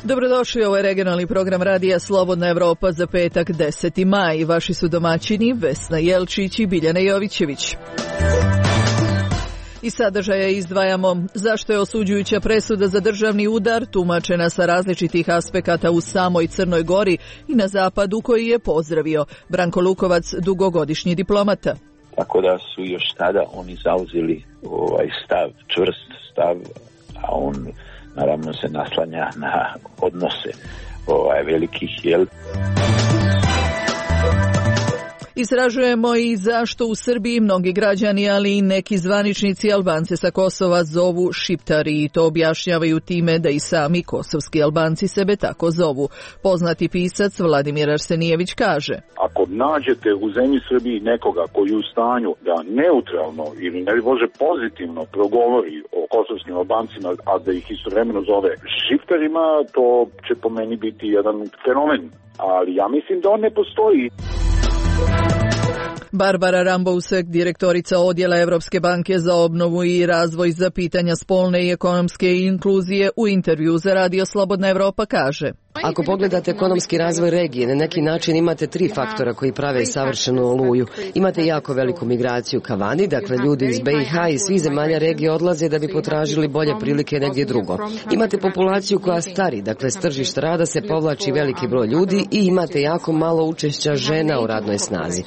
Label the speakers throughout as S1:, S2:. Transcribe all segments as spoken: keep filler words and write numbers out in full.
S1: Dobrodošli, ovo je regionalni program radija Slobodna Evropa za petak deseti maj. Vaši su domaćini Vesna Jelčić i Biljana Jovićević. Iz sadržaja izdvajamo zašto je osuđujuća presuda za državni udar tumačena sa različitih aspekata u samoj Crnoj Gori i na zapadu, koji je pozdravio Branko Lukovac, dugogodišnji diplomata.
S2: Tako da su još tada oni zauzeli ovaj stav, čvrst stav, a on naravno se naslanja na odnose ovaj velikih, jel?
S1: Istražujemo i zašto u Srbiji mnogi građani, ali i neki zvaničnici Albance sa Kosova zovu šiptari, i to objašnjavaju time da i sami kosovski Albanci sebe tako zovu. Poznati pisac Vladimir Arsenijević kaže:
S3: ako nađete u zemlji Srbiji nekoga koji je u stanju da neutralno ili ne može pozitivno progovori o kosovskim Albancima, a da ih istovremeno zove šiptarima, to će po meni biti jedan fenomen. Ali ja mislim da on ne postoji.
S1: Barbara Rambousek, direktorica odjela Evropske banke za obnovu i razvoj za pitanja spolne i ekonomske inkluzije, u intervju za Radio Slobodna Evropa kaže:
S4: ako pogledate ekonomski razvoj regije, na neki način imate tri faktora koji prave savršenu oluju. Imate jako veliku migraciju ka vani, dakle ljudi iz be i ha i svih zemalja regije odlaze da bi potražili bolje prilike negdje drugo. Imate populaciju koja stari, dakle s tržišta rada se povlači veliki broj ljudi i imate jako malo učešća žena u radnoj snazi.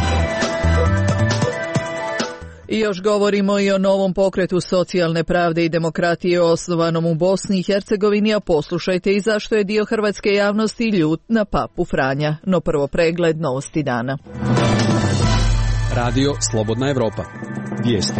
S1: I još govorimo i o novom pokretu socijalne pravde i demokratije osnovanom u Bosni i Hercegovini, a poslušajte i zašto je dio hrvatske javnosti ljut na papu Franja. No prvo pregled novosti dana.
S5: Radio Slobodna Evropa. Vijesti.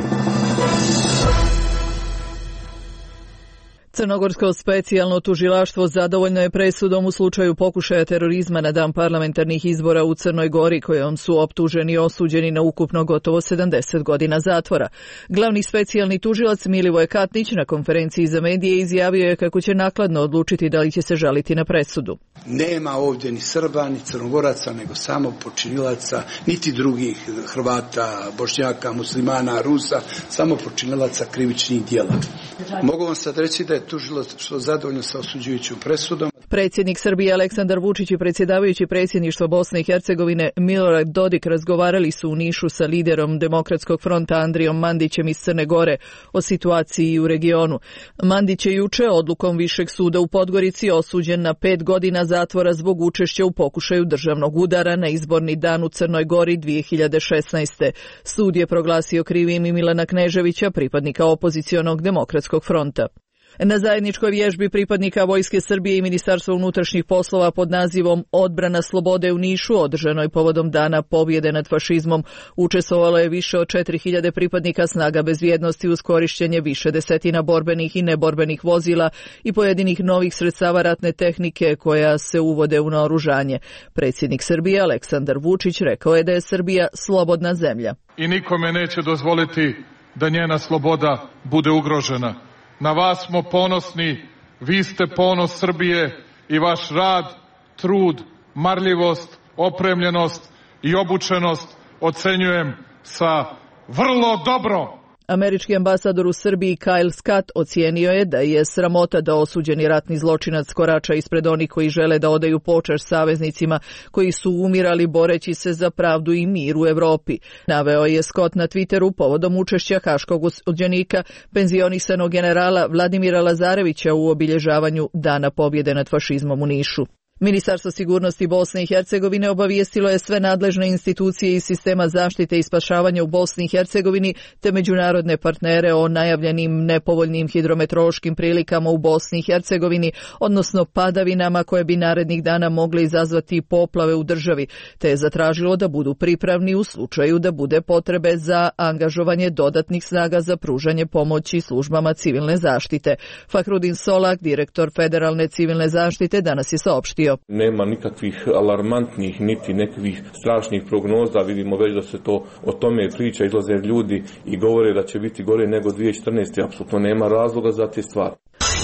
S1: Crnogorsko specijalno tužilaštvo zadovoljno je presudom u slučaju pokušaja terorizma na dan parlamentarnih izbora u Crnoj Gori, kojom su optuženi i osuđeni na ukupno gotovo sedamdeset godina zatvora. Glavni specijalni tužilac Milivoje Katnić na konferenciji za medije izjavio je kako će nakladno odlučiti da li će se žaliti na presudu.
S6: Nema ovdje ni Srba, ni Crnogoraca, nego samo počinilaca, niti drugih Hrvata, Bošnjaka, Muslimana, Rusa, samo počinilaca krivičnih djela. Mogu vam sad reći da je tužilaštvo zadovoljno sa osuđujućom presudom.
S1: Predsjednik Srbije Aleksandar Vučić i predsjedavajući predsjedništva Bosne i Hercegovine Milorad Dodik razgovarali su u Nišu sa liderom Demokratskog fronta Andrijom Mandićem iz Crne Gore o situaciji u regionu. Mandić je juče odlukom Višeg suda u Podgorici osuđen na pet godina zatvora zbog učešća u pokušaju državnog udara na izborni dan u Crnoj Gori dvije hiljade šesnaeste. Sud je proglasio krivim i Milana Kneževića, pripadnika opozicionog Demokratskog fronta. Na zajedničkoj vježbi pripadnika Vojske Srbije i Ministarstva unutrašnjih poslova pod nazivom Odbrana slobode u Nišu, održanoj povodom Dana pobjede nad fašizmom, učestvovalo je više od četiri hiljade pripadnika snaga bezbjednosti uz korištenje više desetina borbenih i neborbenih vozila i pojedinih novih sredstava ratne tehnike koja se uvode u naoružanje. Predsjednik Srbije Aleksandar Vučić rekao je da je Srbija slobodna zemlja.
S7: I nikome neće dozvoliti da njena sloboda bude ugrožena. Na vas smo ponosni, vi ste ponos Srbije i vaš rad, trud, marljivost, opremljenost i obučenost ocenjujem sa vrlo dobro.
S1: Američki ambasador u Srbiji Kyle Scott ocijenio je da je sramota da osuđeni ratni zločinac korača ispred onih koji žele da odaju počast saveznicima koji su umirali boreći se za pravdu i mir u Evropi. Naveo je Scott na Twitteru povodom učešća haškog osuđenika, penzionisanog generala Vladimira Lazarevića u obilježavanju Dana pobjede nad fašizmom u Nišu. Ministarstvo sigurnosti Bosne i Hercegovine obavijestilo je sve nadležne institucije iz sistema zaštite i spašavanja u Bosni i Hercegovini te međunarodne partnere o najavljenim nepovoljnim hidrometeorološkim prilikama u Bosni i Hercegovini, odnosno padavinama koje bi narednih dana mogle izazvati poplave u državi, te je zatražilo da budu pripravni u slučaju da bude potrebe za angažovanje dodatnih snaga za pružanje pomoći službama civilne zaštite. Fahrudin Solak, direktor Federalne civilne zaštite, danas je saopštio:
S8: nema nikakvih alarmantnih niti nekakvih strašnih prognoza, vidimo već da se to o tome priča, izlaze ljudi i govore da će biti gore nego dvije tisuće četrnaeste. Apsolutno nema razloga za te stvari.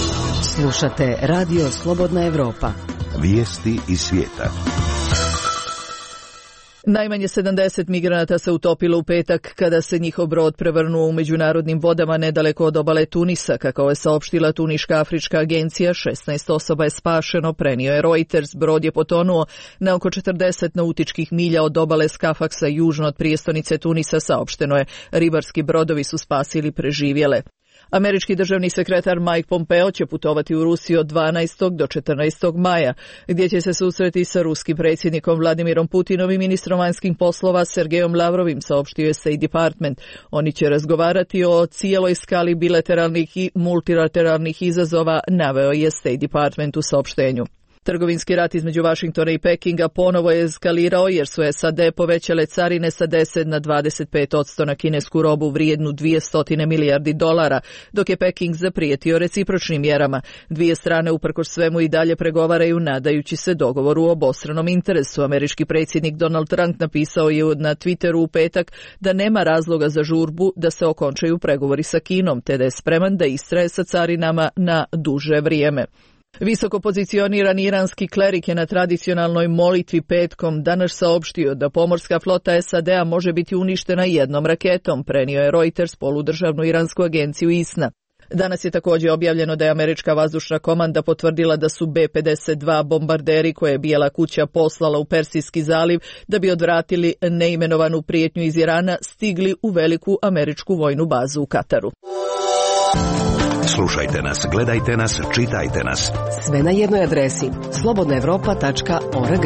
S4: Slušate Radio Slobodna Evropa.
S9: Vijesti iz svijeta.
S1: Najmanje sedamdeset migranata se utopilo u petak kada se njihov brod prevrnuo u međunarodnim vodama nedaleko od obale Tunisa. Kako je saopštila Tuniška afrička agencija, šesnaest osoba je spašeno, prenio je Reuters. Brod je potonuo na oko četrdeset nautičkih milja od obale Skafaksa južno od prijestolnice Tunisa, saopšteno je. Ribarski brodovi su spasili preživjele. Američki državni sekretar Mike Pompeo će putovati u Rusiju od dvanaestog do četrnaestog maja, gdje će se susreti sa ruskim predsjednikom Vladimirom Putinom i ministrom vanjskih poslova Sergejom Lavrovim, saopštio je State Department. Oni će razgovarati o cijeloj skali bilateralnih i multilateralnih izazova, naveo je State Department u saopštenju. Trgovinski rat između Vašingtona i Pekinga ponovo je eskalirao jer su S A D povećale carine sa deset na dvadeset pet posto na kinesku robu vrijednu dvjesto milijardi dolara, dok je Peking zaprijetio recipročnim mjerama. Dvije strane uprkos svemu i dalje pregovaraju nadajući se dogovoru o obostranom interesu. Američki predsjednik Donald Trump napisao je na Twitteru u petak da nema razloga za žurbu da se okončaju pregovori sa Kinom, te da je spreman da istraje sa carinama na duže vrijeme. Visoko pozicionirani iranski klerik je na tradicionalnoj molitvi petkom danas saopštio da pomorska flota S A D-a može biti uništena jednom raketom, prenio je Reuters, poludržavnu iransku agenciju I S N A. Danas je također objavljeno da je američka vazdušna komanda potvrdila da su B pedeset dva bombarderi koje je Bijela kuća poslala u Persijski zaliv da bi odvratili neimenovanu prijetnju iz Irana stigli u veliku američku vojnu bazu u Kataru.
S9: Slušajte nas, gledajte nas, čitajte nas.
S4: Sve na jednoj adresi slobodna evropa tačka org.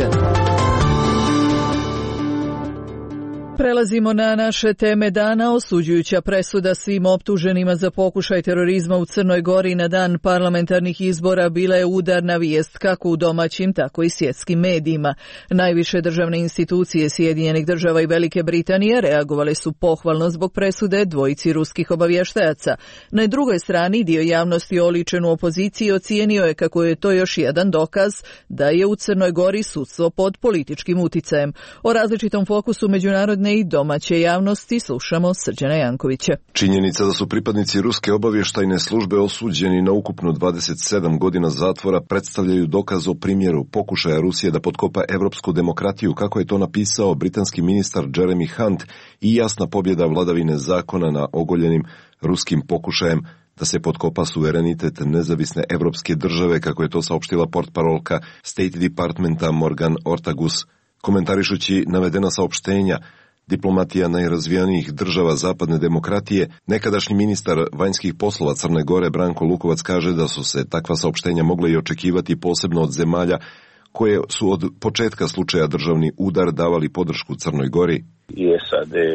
S1: Prelazimo na naše teme dana. Osuđujuća presuda svim optuženima za pokušaj terorizma u Crnoj Gori na dan parlamentarnih izbora bila je udarna vijest kako u domaćim, tako i svjetskim medijima. Najviše državne institucije Sjedinjenih država i Velike Britanije reagovale su pohvalno zbog presude dvojici ruskih obavještajaca. Na drugoj strani dio javnosti oličen u opoziciji ocijenio je kako je to još jedan dokaz da je u Crnoj Gori sudstvo pod političkim uticajem. O različitom fokusu međunarodne i domaće javnosti slušamo Srđana Jankovića.
S10: Činjenica da su pripadnici ruske obavještajne službe osuđeni na ukupno dvadeset sedam godina zatvora predstavljaju dokaz o primjeru pokušaja Rusije da potkopa evropsku demokratiju, kako je to napisao britanski ministar Jeremy Hunt, i jasna pobjeda vladavine zakona na ogoljenim ruskim pokušajem da se potkopa suverenitet nezavisne evropske države, kako je to saopštila portparolka State Departmenta Morgan Ortagus. Komentarišući navedena saopštenja, diplomatija najrazvijanijih država zapadne demokratije, nekadašnji ministar vanjskih poslova Crne Gore Branko Lukovac kaže da su se takva saopštenja mogle i očekivati posebno od zemalja koje su od početka slučaja državni udar davali podršku Crnoj Gori.
S2: I S A D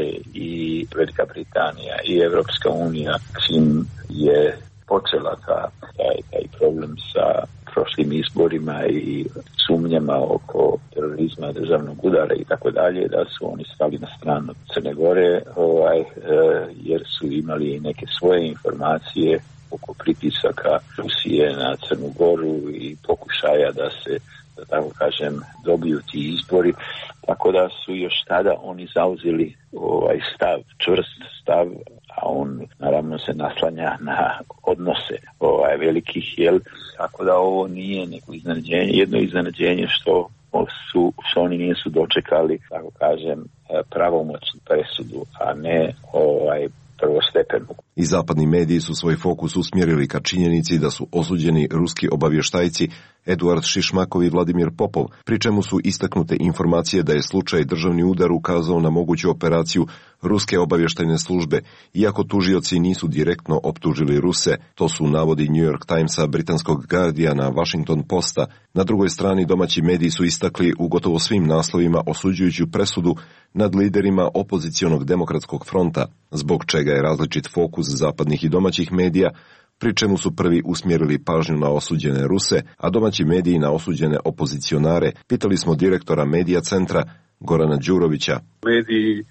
S2: i Velika Britanija i Evropska unija, čim je počela ta, taj, taj problem sa prošlim izborima i sumnjama oko terorizma, državnog udara i tako dalje, da su oni stali na stranu Crne Gore, ovaj, e, jer su imali neke svoje informacije oko pritisaka Rusije na Crnu Goru i pokušaja da se, da tako kažem, dobiju ti izbori. Tako da su još tada oni zauzeli ovaj stav, čvrst stav, a on naravno se naslanja na odnose ovaj, velikih, jel? Tako da ovo nije neko iznenađenje, jedno iznenađenje što su, što oni nisu dočekali, tako kažem, pravomoćnu presudu, a ne ovaj prvostepenu.
S10: I zapadni mediji su svoj fokus usmjerili ka činjenici da su osuđeni ruski obavještajci Eduard Šišmakov i Vladimir Popov, pri čemu su istaknute informacije da je slučaj državni udar ukazao na moguću operaciju ruske obavještajne službe, iako tužioci nisu direktno optužili Ruse. To su navodi New York Timesa, britanskog Guardiana, Washington Posta. Na drugoj strani domaći mediji su istakli u gotovo svim naslovima osuđujuću presudu nad liderima opozicionog demokratskog fronta, zbog čega je različit fokus zapadnih i domaćih medija, pri čemu su prvi usmjerili pažnju na osuđene Ruse, a domaći mediji na osuđene opozicionare. Pitali smo direktora Medija centra Gorana Đurovića.
S11: Mediji,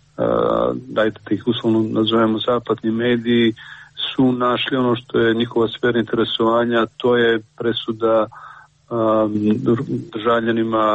S11: dajte da ih uslovno nazovemo zapadni mediji, su našli ono što je njihova sfera interesovanja, to je presuda državljanima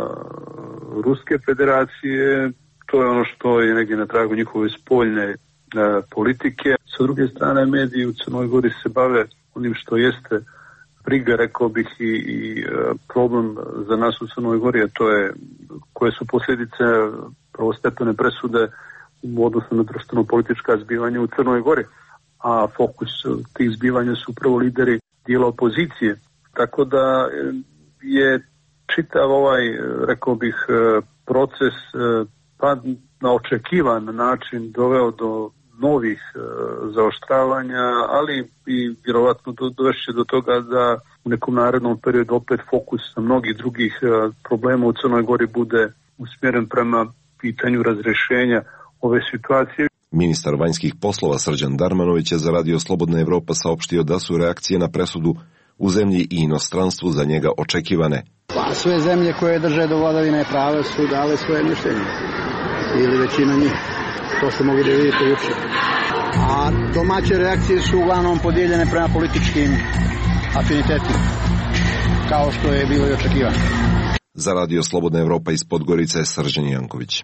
S11: Ruske federacije, to je ono što je negdje na tragu njihove spoljne politike. Sa druge strane, mediji u Crnoj Gori se bave onim što jeste briga, rekao bih, i, i problem za nas u Crnoj Gori, a to je koje su posljedice prvostepene presude u odnosu na društveno-politička zbivanja u Crnoj Gori, a fokus tih zbivanja su upravo lideri dijela opozicije. Tako da je čitav ovaj, rekao bih, proces pa na očekivan način doveo do novih zaoštravanja, ali i vjerovatno dovešće do toga da u nekom narednom periodu opet fokus na mnogih drugih problema u Crnoj Gori bude usmjeren prema pitanju razrješenja ove situacije.
S10: Ministar vanjskih poslova Srđan Darmanović je za Radio Slobodna Evropa saopštio da su reakcije na presudu u zemlji i inostranstvu za njega očekivane.
S12: Pa sve zemlje koje drže do vladavine prava su dale svoje mišljenje. Ili većina njih. To ste mogli da vidite juče. A domaće reakcije su uglavnom podijeljene prema političkim afinitetima. Kao što je bilo i očekivano.
S10: Za Radio Slobodna Evropa iz Podgorice je Srđan Janković.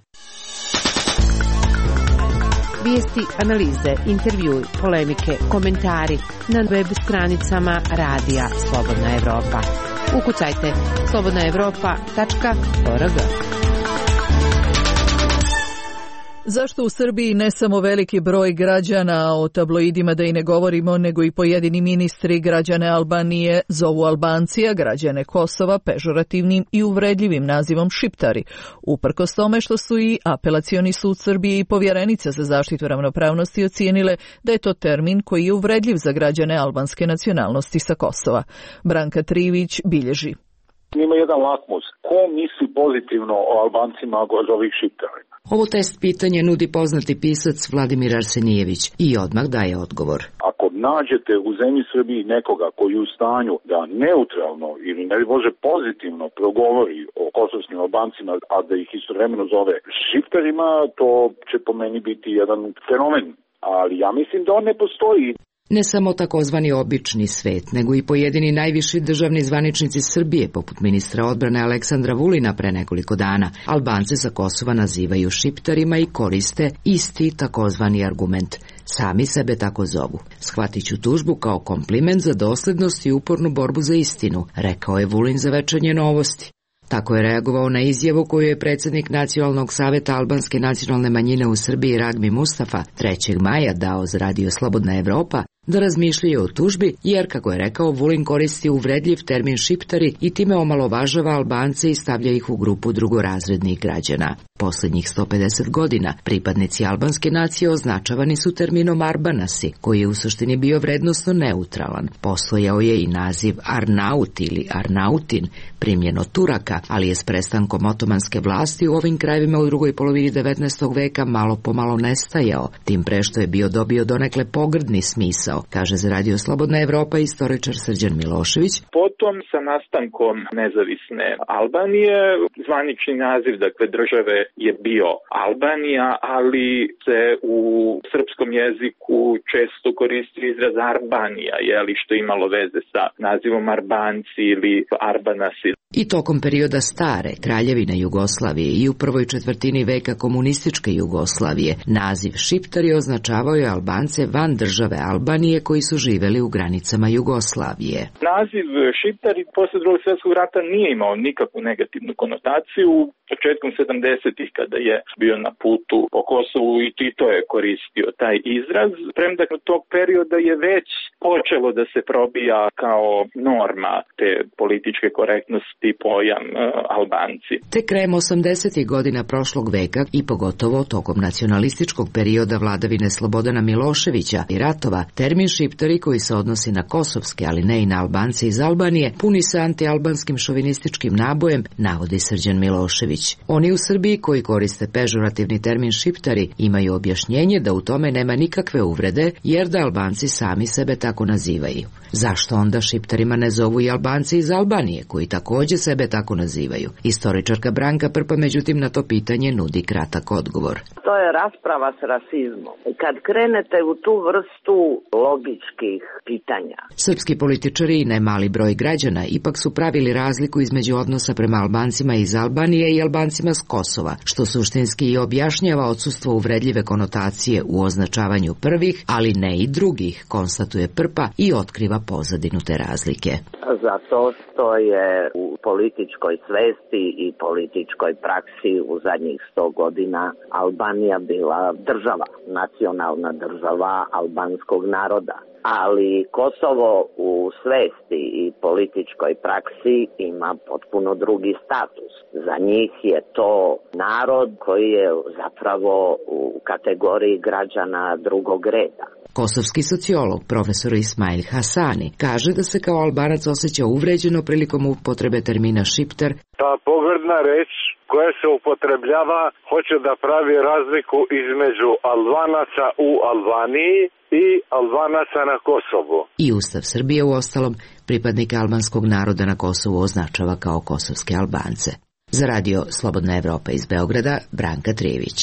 S13: Vijesti, analize, intervjui, polemike, komentari na web stranicama Radija Slobodna Evropa. Ukucajte slobodna evropa tačka org.
S1: Zašto u Srbiji ne samo veliki broj građana, a o tabloidima da i ne govorimo, nego i pojedini ministri građane Albanije zovu Albanci, a građane Kosova pežorativnim i uvredljivim nazivom Šiptari, uprkos tome što su i Apelacioni sud Srbije i Povjerenica za zaštitu ravnopravnosti ocijenile da je to termin koji je uvredljiv za građane albanske nacionalnosti sa Kosova. Branka Trivić bilježi.
S3: Ima jedan lakmus. Ko misli pozitivno o Albancima od ovih Šiptara?
S14: Ovo test pitanje nudi poznati pisac Vladimir Arsenijević i odmah daje odgovor.
S3: Ako nađete u zemlji Srbiji nekoga koji je u stanju da neutralno ili ne može pozitivno progovori o kosovskim Albancima, a da ih istovremeno zove Šiptarima, to će po meni biti jedan fenomen. Ali ja mislim da on ne postoji.
S14: Ne samo takozvani obični svet, nego i pojedini najviši državni zvaničnici Srbije, poput ministra odbrane Aleksandra Vulina pre nekoliko dana, Albance sa Kosova nazivaju Šiptarima i koriste isti takozvani argument. Sami sebe tako zovu. Shvatit ću tužbu kao kompliment za doslednost i upornu borbu za istinu, rekao je Vulin za Večernje novosti. Tako je reagovao na izjavu koju je predsjednik Nacionalnog saveta albanske nacionalne manjine u Srbiji Ragmi Mustafa trećeg maja dao za Radio Slobodna Evropa da razmišljaju o tužbi, jer, kako je rekao, Vulin koristi uvredljiv termin Šiptari i time omalovažava Albance i stavlja ih u grupu drugorazrednih građana. Posljednjih sto pedeset godina pripadnici albanske nacije označavani su terminom Arbanasi, koji je u suštini bio vrednosno neutralan. Postojao je i naziv Arnaut ili Arnautin, primljen od Turaka, ali je s prestankom otomanske vlasti u ovim krajevima u drugoj polovini devetnaestog veka malo pomalo nestajao, tim pre što je bio dobio donekle pogrdni smisao, kaže za Radio Slobodna Evropa istoričar Srđan Milošević.
S15: Potom sa nastankom nezavisne Albanije, zvanični naziv, dakle, države je bio Albanija, ali se u srpskom jeziku često koristi izraz Arbanija, jeli, što je imalo veze sa nazivom Arbanci ili Arbanasi.
S14: I tokom perioda stare kraljevine Jugoslavije i u prvoj četvrtini veka komunističke Jugoslavije, naziv Šiptari označavao je Albance van države Albanije koji su živeli u granicama Jugoslavije.
S15: Naziv Šiptari posle drugog svjetskog rata nije imao nikakvu negativnu konotaciju. Početkom sedamdesetih kada je bio na putu po Kosovu i Tito je koristio taj izraz, premda od tog perioda je već počelo da se probija kao norma te političke korektnosti pojam uh, Albanci.
S14: Te krajem osamdesetih godina prošlog veka i pogotovo tokom nacionalističkog perioda vladavine Slobodana Miloševića i ratova, termin Šiptari koji se odnosi na kosovske, ali ne i na Albance iz Albanije, puni se antialbanskim šovinističkim nabojem, navodi Srđan Milošević. Oni u Srbiji koji koriste pežorativni termin Šiptari imaju objašnjenje da u tome nema nikakve uvrede, jer da Albanci sami sebe tako nazivaju. Zašto onda Šiptarima ne zovu i Albanci iz Albanije, koji također takođe sebe tako nazivaju. Istoričarka Branka Prpa međutim na to pitanje nudi kratak odgovor.
S16: To je rasprava s rasizmom. Kad krenete u tu vrstu logičkih pitanja.
S14: Srpski političari i nemali broj građana ipak su pravili razliku između odnosa prema Albancima iz Albanije i Albancima s Kosova, što suštinski i objašnjava odsustvo uvredljive konotacije u označavanju prvih, ali ne i drugih, konstatuje Prpa i otkriva pozadinu te razlike.
S16: Zato što je u političkoj svesti i političkoj praksi u zadnjih sto godina Albanija bila država, nacionalna država albanskog naroda. Ali Kosovo u svesti i političkoj praksi ima potpuno drugi status. Za njih je to narod koji je zapravo u kategoriji građana drugog reda.
S14: Kosovski sociolog, profesor Ismail Hasani, kaže da se kao Albanac osjeća uvređeno prilikom upotrebe termina šiptar.
S17: Ta pogrdna reč koja se upotrebljava hoće da pravi razliku između Albanaca u Albaniji i Albanaca na Kosovu.
S14: I Ustav Srbije u ostalom pripadnike albanskog naroda na Kosovu označava kao kosovske Albance. Za radio Slobodna Evropa iz Beograda, Branka Trijević.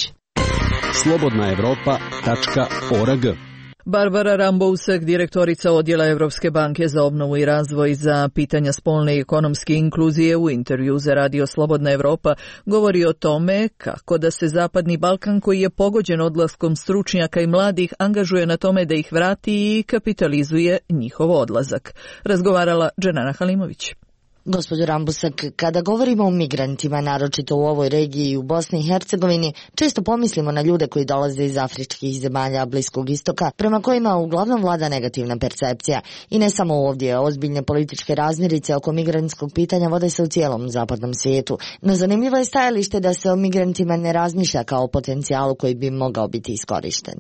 S5: slobodna evropa tačka org.
S1: Barbara Rambousek, direktorica Odjela Evropske banke za obnovu i razvoj za pitanja spolne i ekonomske inkluzije, u intervju za radio Slobodna Evropa govori o tome kako da se Zapadni Balkan, koji je pogođen odlaskom stručnjaka i mladih, angažuje na tome da ih vrati i kapitalizuje njihov odlazak. Razgovarala Dženana Halimović.
S18: Gospođo Rambusak, kada govorimo o migrantima, naročito u ovoj regiji i u Bosni i Hercegovini, često pomislimo na ljude koji dolaze iz afričkih zemalja Bliskog istoka, prema kojima uglavnom vlada negativna percepcija. I ne samo ovdje, ozbiljne političke razmirice oko migrantskog pitanja vode se u cijelom zapadnom svijetu. No zanimljivo je stajalište da se o migrantima ne razmišlja kao o potencijalu koji bi mogao biti iskorišten.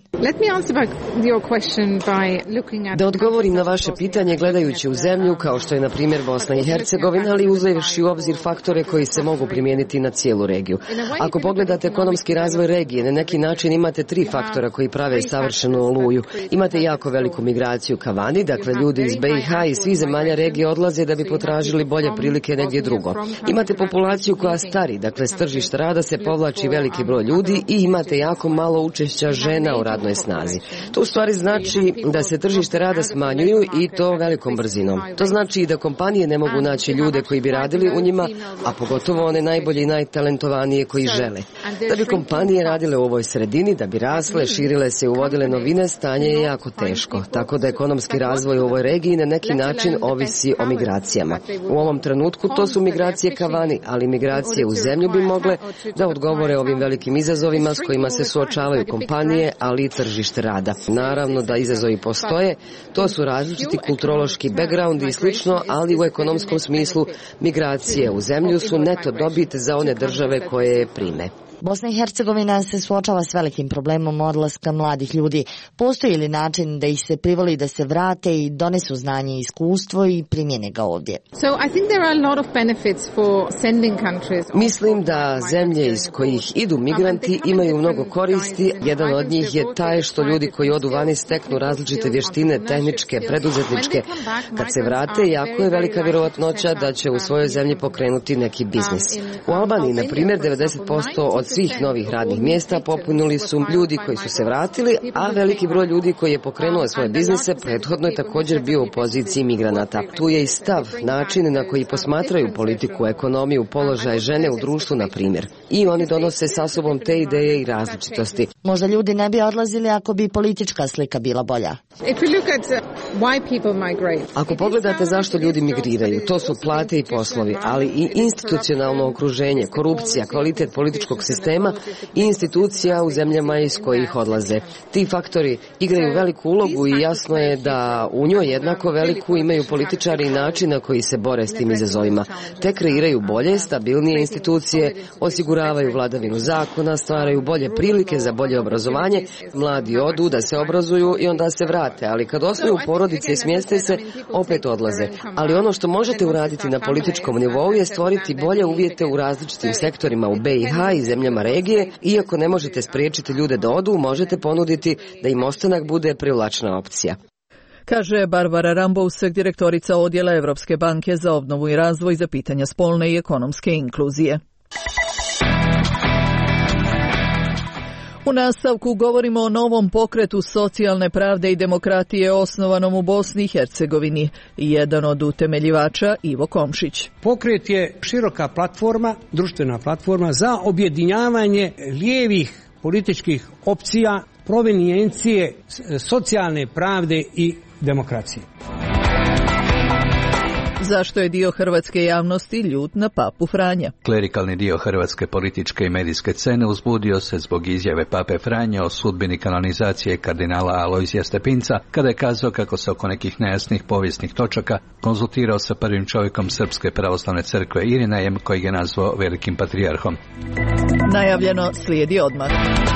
S4: Da odgovorim na vaše pitanje gledajući u zemlju kao što je na primjer Bosna i Hercegovina, ali uzevši u obzir faktore koji se mogu primijeniti na cijelu regiju. Ako pogledate ekonomski razvoj regije, na neki način imate tri faktora koji prave savršenu oluju. Imate jako veliku migraciju ka vani, dakle ljudi iz be i ha i svih zemalja regije odlaze da bi potražili bolje prilike negdje drugo. Imate populaciju koja stari, dakle s tržišta rada se povlači veliki broj ljudi i imate jako malo učešća žena u radnoj snazi. To u stvari znači da se tržište rada smanjuju i to velikom brzinom. To znači i da kompanije ne mogu naći ljude koji bi radili u njima, a pogotovo one najbolje i najtalentovanije koji žele. Da bi kompanije radile u ovoj sredini, da bi rasle, širile se i uvodile novine, stanje je jako teško. Tako da ekonomski razvoj u ovoj regiji na neki način ovisi o migracijama. U ovom trenutku to su migracije ka vani, ali migracije u zemlju bi mogle da odgovore ovim velikim izazovima s kojima se suočavaju kompanije, ali i tržište rada. Naravno da izazovi postoje, to su različiti kulturološki background i slično, ali u ekonomskom smislu migracije u zemlju su neto dobit za one države koje je prime.
S18: Bosna i Hercegovina se suočava s velikim problemom odlaska mladih ljudi. Postoji li način da ih se privoli da se vrate i donesu znanje i iskustvo i primjene ga ovdje?
S4: Mislim da zemlje iz kojih idu migranti imaju mnogo koristi. Jedan od njih je taj što ljudi koji odu vani steknu različite vještine, tehničke, preduzetničke. Kad se vrate, jako je velika vjerovatnoća da će u svojoj zemlji pokrenuti neki biznis. U Albaniji, na primjer, devedeset posto od svih novih radnih mjesta popunili su ljudi koji su se vratili, a veliki broj ljudi koji je pokrenuo svoje biznise prethodno je također bio u poziciji migranata. Tu je i stav, način na koji posmatraju politiku, ekonomiju, položaj žene u društvu, na primjer. I oni donose sa sobom te ideje i različitosti.
S18: Možda ljudi ne bi odlazili ako bi politička slika bila bolja.
S4: Ako pogledate zašto ljudi migriraju, to su plate i poslovi, ali i institucionalno okruženje, korupcija, kvalitet političkog sistema i institucija u zemljama iz kojih odlaze. Ti faktori igraju veliku ulogu i jasno je da u njoj jednako veliku imaju političari i način na koji se bore s tim izazovima. Te kreiraju bolje, stabilnije institucije, osiguravaju vladavinu zakona, stvaraju bolje prilike za bolje obrazovanje. Mladi odu da se obrazuju i onda se vrate, ali kad osnuju porodice i smjeste se, opet odlaze. Ali ono što možete uraditi na političkom nivou je stvoriti bolje uvjete u različitim sektorima u be i ha i zemljama regije. Iako ne možete spriječiti ljude da odu, možete ponuditi da im ostanak bude privlačna opcija.
S1: kaže Barbara Rambousek, direktorica odjela Evropske banke za obnovu i razvoj za pitanja spolne i ekonomske inkluzije. U nastavku govorimo o novom pokretu socijalne pravde i demokratije osnovanom u Bosni i Hercegovini. Jedan od utemeljivača Ivo Komšić.
S19: Pokret je široka platforma, društvena platforma za objedinjavanje lijevih političkih opcija, provenijencije socijalne pravde i demokracije.
S1: Zašto je dio hrvatske javnosti ljut na papu Franja?
S20: Klerikalni dio hrvatske političke i medijske scene uzbudio se zbog izjave pape Franje o sudbini kanonizacije kardinala Alojzija Stepinca, kada je kazao kako se oko nekih nejasnih povijesnih točaka konzultirao sa prvim čovjekom Srpske pravoslavne crkve Irinejem, kojeg je nazvao velikim patrijarhom.
S1: Najavljeno slijedi odmah.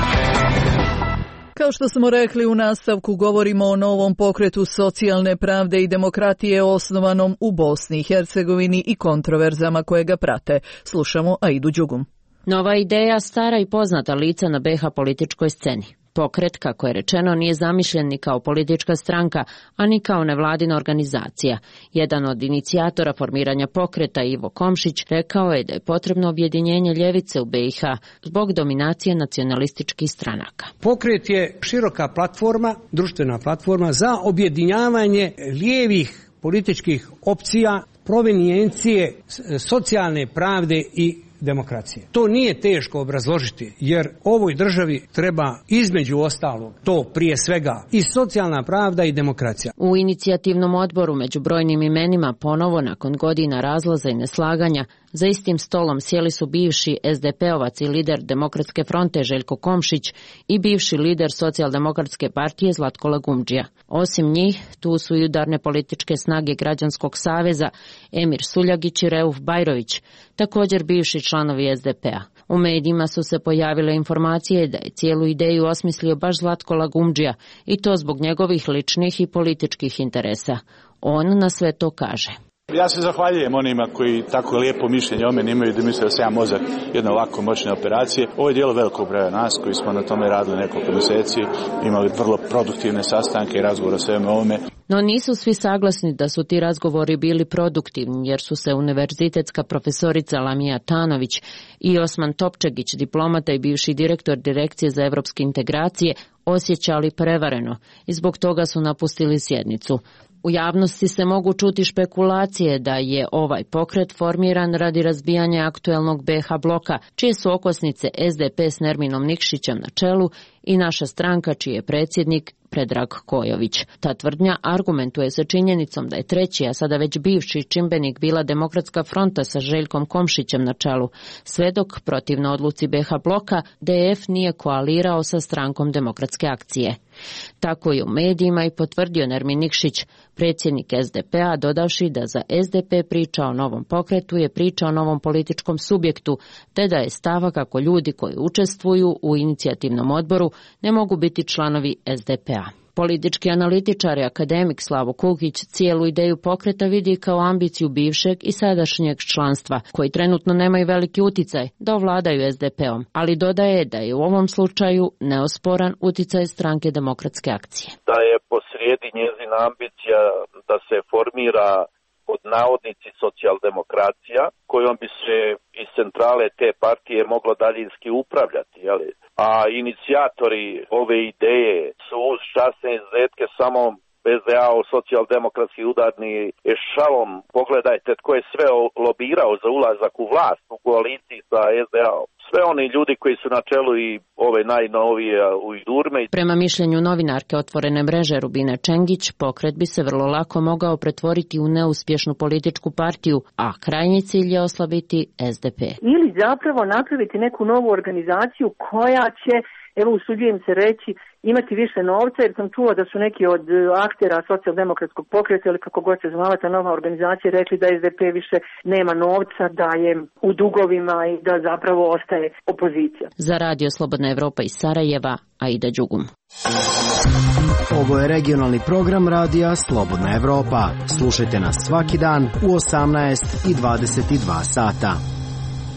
S1: Kao što smo rekli, u nastavku govorimo o novom pokretu socijalne pravde i demokratije osnovanom u Bosni i Hercegovini i kontroverzama koje ga prate. Slušamo Aidu Đugum.
S21: Nova ideja, stara i poznata lica na be ha političkoj sceni. Pokret, kako je rečeno, nije zamišljen ni kao politička stranka, a ni kao nevladina organizacija. Jedan od inicijatora formiranja pokreta, Ivo Komšić, rekao je da je potrebno objedinjenje ljevice u be i ha zbog dominacije nacionalističkih stranaka.
S19: Pokret je široka platforma, društvena platforma za objedinjavanje lijevih političkih opcija, provenijencije socijalne pravde i demokracije. To nije teško obrazložiti, jer ovoj državi treba između ostalog to prije svega i socijalna pravda i demokracija.
S21: U inicijativnom odboru među brojnim imenima ponovo nakon godina razlaza i neslaganja za istim stolom sjeli su bivši es de pe-ovac i lider Demokratske fronte Željko Komšić i bivši lider Socijaldemokratske partije Zlatko Lagumdžija. Osim njih, tu su i udarne političke snage Građanskog saveza Emir Suljagić i Reuf Bajrović, također bivši članovi es de pe-a. U medijima su se pojavile informacije da je cijelu ideju osmislio baš Zlatko Lagumdžija i to zbog njegovih ličnih i političkih interesa. On na sve to kaže.
S22: Ja se zahvaljujem onima koji tako lijepo mišljenje o meni imaju da misle da sam ja mozak jedne ovako moćne operacije. Ovo je dijelo velikog broja nas koji smo na tome radili nekoliko mjeseci, imali vrlo produktivne sastanke i razgovore o sveme ovome.
S21: No nisu svi saglasni da su ti razgovori bili produktivni, jer su se univerzitetska profesorica Lamija Tanović i Osman Topčegić, diplomata i bivši direktor Direkcije za evropske integracije, osjećali prevareno i zbog toga su napustili sjednicu. U javnosti se mogu čuti špekulacije da je ovaj pokret formiran radi razbijanja aktuelnog be ha bloka, čije su okosnice es de pe s Nerminom Nikšićem na čelu i naša stranka čiji je predsjednik Predrag Kojović. Ta tvrdnja argumentuje se činjenicom da je treći, a sada već bivši čimbenik bila Demokratska fronta sa Željkom Komšićem na čelu, sve dok protivno odluci be ha bloka de ef nije koalirao sa strankom Demokratske akcije. Tako je u medijima i potvrdio Nermin Nikšić, predsjednik es de pe-a, dodavši da za es de pe priča o novom pokretu je priča o novom političkom subjektu, te da je stava kako ljudi koji učestvuju u inicijativnom odboru ne mogu biti članovi es de pe-a. Politički analitičar i akademik Slavo Kukić cijelu ideju pokreta vidi kao ambiciju bivšeg i sadašnjeg članstva, koji trenutno nemaju veliki uticaj da ovladaju es de pe-om, ali dodaje da je u ovom slučaju neosporan uticaj stranke Demokratske akcije.
S23: Da je posrijedi njezina ambicija da se formira pod navodnici socijaldemokracija, kojom bi se iz centrale te partije moglo daljinski upravljati, jeli? A inicijatori ove ideje su uz časne izuzetke samo es de a o socijaldemokratski udarni ešalom. Pogledajte tko je sve lobirao za ulazak u vlast u koaliciji sa es de a-om. Sve oni ljudi koji su na čelu i ove najnovije ujdurme.
S21: Prema mišljenju novinarke Otvorene mreže Rubine Čengić, pokret bi se vrlo lako mogao pretvoriti u neuspješnu političku partiju, a krajnji cilj je oslabiti es de pe.
S24: Ili zapravo napraviti neku novu organizaciju koja će, evo usuđujem se reći, imati više novca, jer sam čula da su neki od aktera socijaldemokratskog pokreta ili kako god se zvala ta nova organizacija rekli da es de pe više nema novca, da je u dugovima i da zapravo ostaje opozicija.
S21: Za Radio Slobodna Evropa iz Sarajeva, Aida Đugum.
S25: Ovo je regionalni program Radija Slobodna Evropa. Slušajte nas svaki dan u osamnaest i dvadeset dva sata.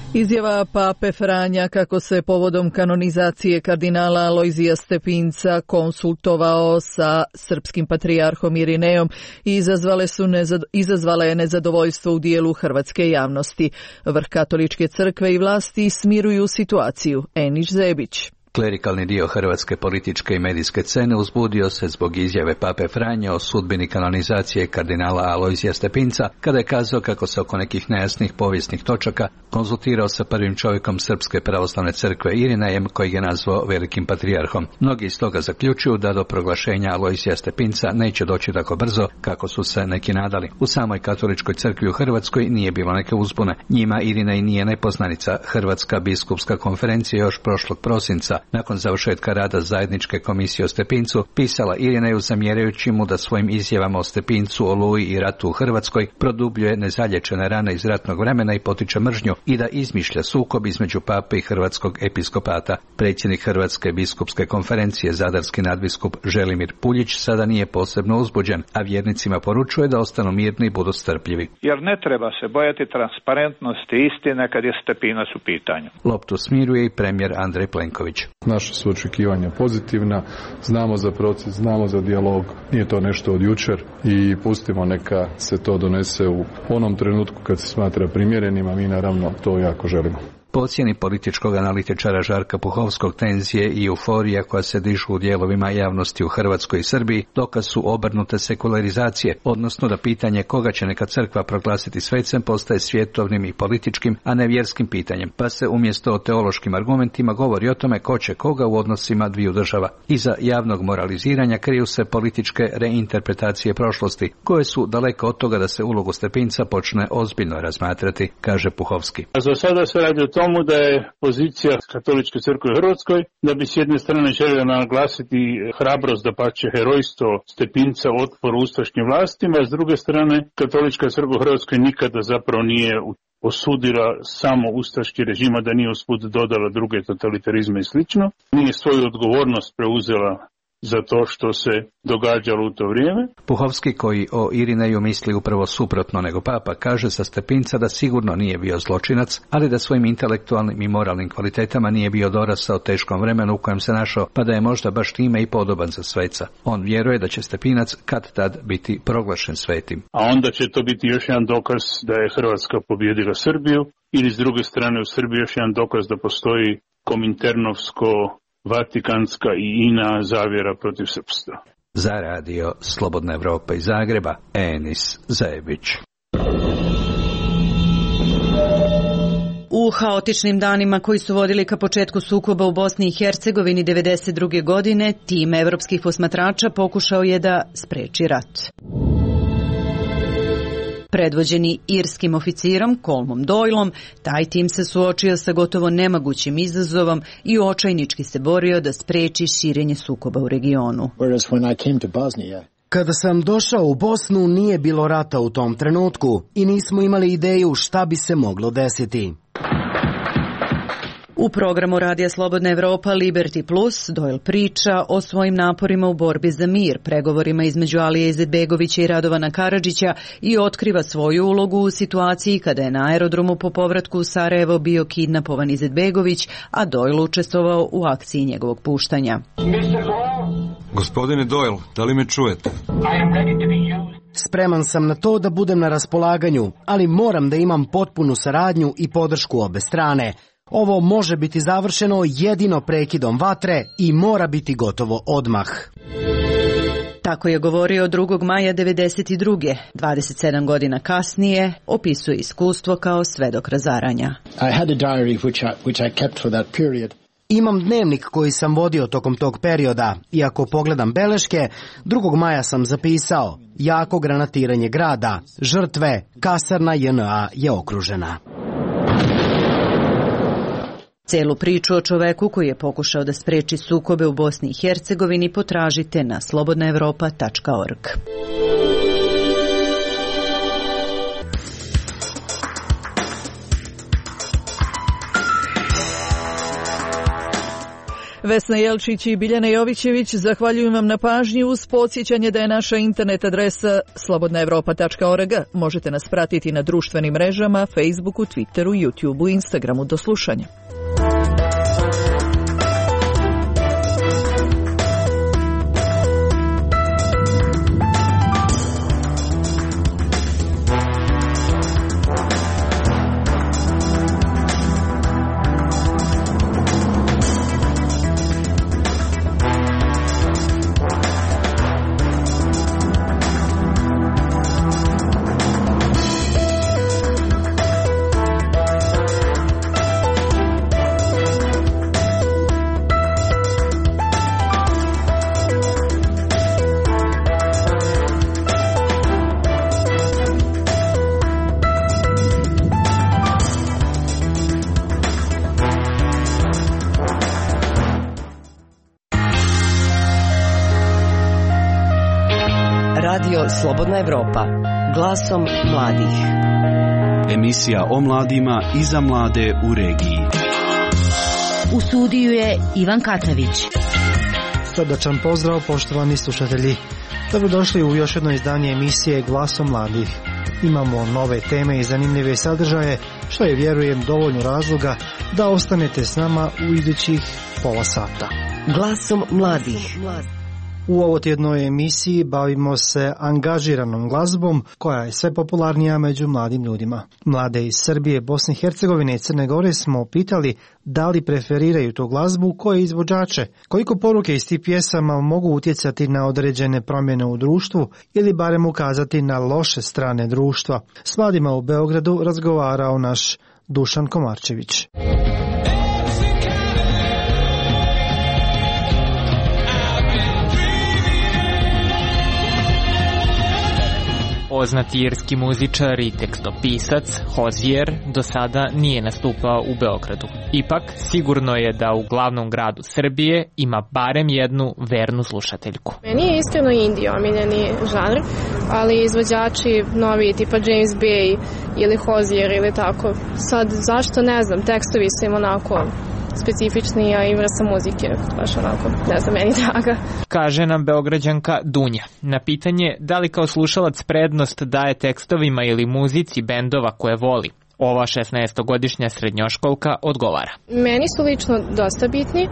S1: Izjava pape Franja kako se povodom kanonizacije kardinala Alojzija Stepinca konsultovao sa srpskim patrijarhom Irinejom i izazvale su nezad... izazvala je nezadovoljstvo u dijelu hrvatske javnosti. Vrh katoličke crkve i vlasti smiruju situaciju. Eniš Zebić.
S20: Klerikalni dio hrvatske političke i medijske scene uzbudio se zbog izjave pape Franje o sudbini kanonizacije kardinala Alojzija Stepinca, kada je kazao kako se oko nekih nejasnih povijesnih točaka konzultirao sa prvim čovjekom Srpske pravoslavne crkve Irinejem, kojeg je nazvao velikim patrijarhom. Mnogi iz toga zaključuju da do proglašenja Alojzija Stepinca neće doći tako brzo kako su se neki nadali. U samoj katoličkoj crkvi u Hrvatskoj nije bilo neke uzbune. Njima Irinej nije nepoznanica. Hrvatska biskupska konferencija još prošlog prosinca, nakon završetka rada zajedničke komisije o Stepincu, pisala Irineju zamjerajući mu da svojim izjavama o Stepincu, Oluji i ratu u Hrvatskoj produbljuje nezalječene rane iz ratnog vremena i potiče mržnju i da izmišlja sukob između pape i hrvatskog episkopata. Predsjednik Hrvatske biskupske konferencije, zadarski nadbiskup Želimir Puljić, sada nije posebno uzbuđen, a vjernicima poručuje da ostanu mirni i budu strpljivi.
S2: Jer ne treba se bojati transparentnosti istine kad je Stepinac u pitanju.
S20: Loptu smiruje i premijer Andrej Plenković.
S6: Naša su očekivanja pozitivna, znamo za proces, znamo za dijalog, nije to nešto od jučer i pustimo neka se to donese u onom trenutku kad se smatra primjerenim, a mi naravno to jako želimo.
S20: Po ocjeni političkog analitičara Žarka Puhovskog, tenzije i euforija koja se dižu u dijelovima javnosti u Hrvatskoj i Srbiji dokaz su obrnute sekularizacije, odnosno da pitanje koga će neka crkva proglasiti svecem postaje svjetovnim i političkim, a ne vjerskim pitanjem, pa se umjesto o teološkim argumentima govori o tome ko će koga u odnosima dviju država. Iza javnog moraliziranja kriju se političke reinterpretacije prošlosti, koje su daleko od toga da se ulogu Stepinca počne ozbiljno razmatrati, kaže Puhovski.
S2: A za sada se radi o tomu da je pozicija katoličke crkve u Hrvatskoj da bi s jedne strane želio naglasiti hrabrost, da pače herojstvo Stepinca u otporu ustaškim vlastima, a s druge strane katolička crkva u Hrvatskoj nikada zapravo nije osudila samo ustaški režima, da nije usput dodala druge totalitarizme i slično. Nije svoju odgovornost preuzela za to što se događalo u to vrijeme.
S20: Puhovski, koji o Irineju misli upravo suprotno nego papa, kaže sa Stepinca da sigurno nije bio zločinac, ali da svojim intelektualnim i moralnim kvalitetama nije bio dorasao teškom vremenu u kojem se našao, pa da je možda baš time i podoban za sveca. On vjeruje da će Stepinac kad tad biti proglašen svetim.
S2: A onda će to biti još jedan dokaz da je Hrvatska pobijedila Srbiju, ili s druge strane u Srbiji još jedan dokaz da postoji kominternovsko vatikanska i ina zavjera protiv srpstva.
S20: Za radio Slobodna Evropa iz Zagreba, Enis Zebić.
S7: U haotičnim danima koji su vodili ka početku sukoba u Bosni i Hercegovini devedeset druge godine, tim evropskih posmatrača pokušao je da spreči rat. Predvođeni irskim oficirom Colmom Doylom, taj tim se suočio sa gotovo nemogućim izazovom i očajnički se borio da spreči širenje sukoba u regionu.
S25: Kada sam došao u Bosnu, nije bilo rata u tom trenutku i nismo imali ideju šta bi se moglo desiti.
S7: U programu Radija Slobodna Evropa Liberty Plus Doyle priča o svojim naporima u borbi za mir, pregovorima između Alije Izetbegovića i Radovana Karadžića i otkriva svoju ulogu u situaciji kada je na aerodromu po povratku u Sarajevo bio kidnapovan Izetbegović, a Doyle učestvovao u akciji njegovog puštanja.
S8: Gospodine Doyle, da li me čujete?
S25: Spreman sam na to da budem na raspolaganju, ali moram da imam potpunu saradnju i podršku obe strane. Ovo može biti završeno jedino prekidom vatre i mora biti gotovo odmah.
S7: Tako je govorio drugog maja devedeset druge dvadeset sedam godina kasnije, opisuje iskustvo kao svedok razaranja.
S25: I had a diary which I, which I kept for that period. Imam dnevnik koji sam vodio tokom tog perioda i ako pogledam beleške, drugog maja sam zapisao: jako granatiranje grada, žrtve, kasarna J N A je okružena.
S7: Celu priču o čoveku koji je pokušao da spreči sukobe u Bosni i Hercegovini potražite na slobodna evropa tačka org.
S1: Vesna Jelčić i Biljana Jovićević zahvaljujem vam na pažnji uz podsjećanje da je naša internet adresa slobodna evropa tačka org. Možete nas pratiti na društvenim mrežama, Facebooku, Twitteru, YouTubeu i Instagramu. Do slušanja.
S4: Radio Slobodna Evropa, glasom mladih.
S5: Emisija o mladima i za mlade u regiji.
S8: U studiju je Ivan Katavić.
S9: Srdačan pozdrav, poštovani slušatelji. Dobrodošli u još jedno izdanje emisije Glasom mladih. Imamo nove teme i zanimljive sadržaje, što je, vjerujem, dovoljno razloga da ostanete s nama u idućih pola sata.
S4: Glasom mladih.
S9: U ovotjednoj emisiji bavimo se angažiranom glazbom koja je sve popularnija među mladim ljudima. Mlade iz Srbije, Bosne i Hercegovine i Crne Gore smo pitali da li preferiraju tu glazbu, koje izvođače, koliko poruke iz tih pjesama mogu utjecati na određene promjene u društvu ili barem ukazati na loše strane društva. S mladima u Beogradu razgovarao naš Dušan Komarčević.
S10: Poznati irski muzičar i tekstopisac Hozier do sada nije nastupao u Beogradu. Ipak, sigurno je da u glavnom gradu Srbije ima barem jednu vernu slušateljku.
S11: Meni je iskreno indie omiljeni žanr, ali izvođači novi tipa James Bay ili Hozier ili tako. Sad, zašto ne znam, tekstovi su im onako specifični, a i vrsta muzike baš onako, ne znam, meni draga.
S10: Kaže nam Beograđanka Dunja. Na pitanje da li kao slušalac prednost daje tekstovima ili muzici bendova koje voli, ova šesnaestogodišnja srednjoškolka odgovara.
S11: Meni su lično dosta bitni,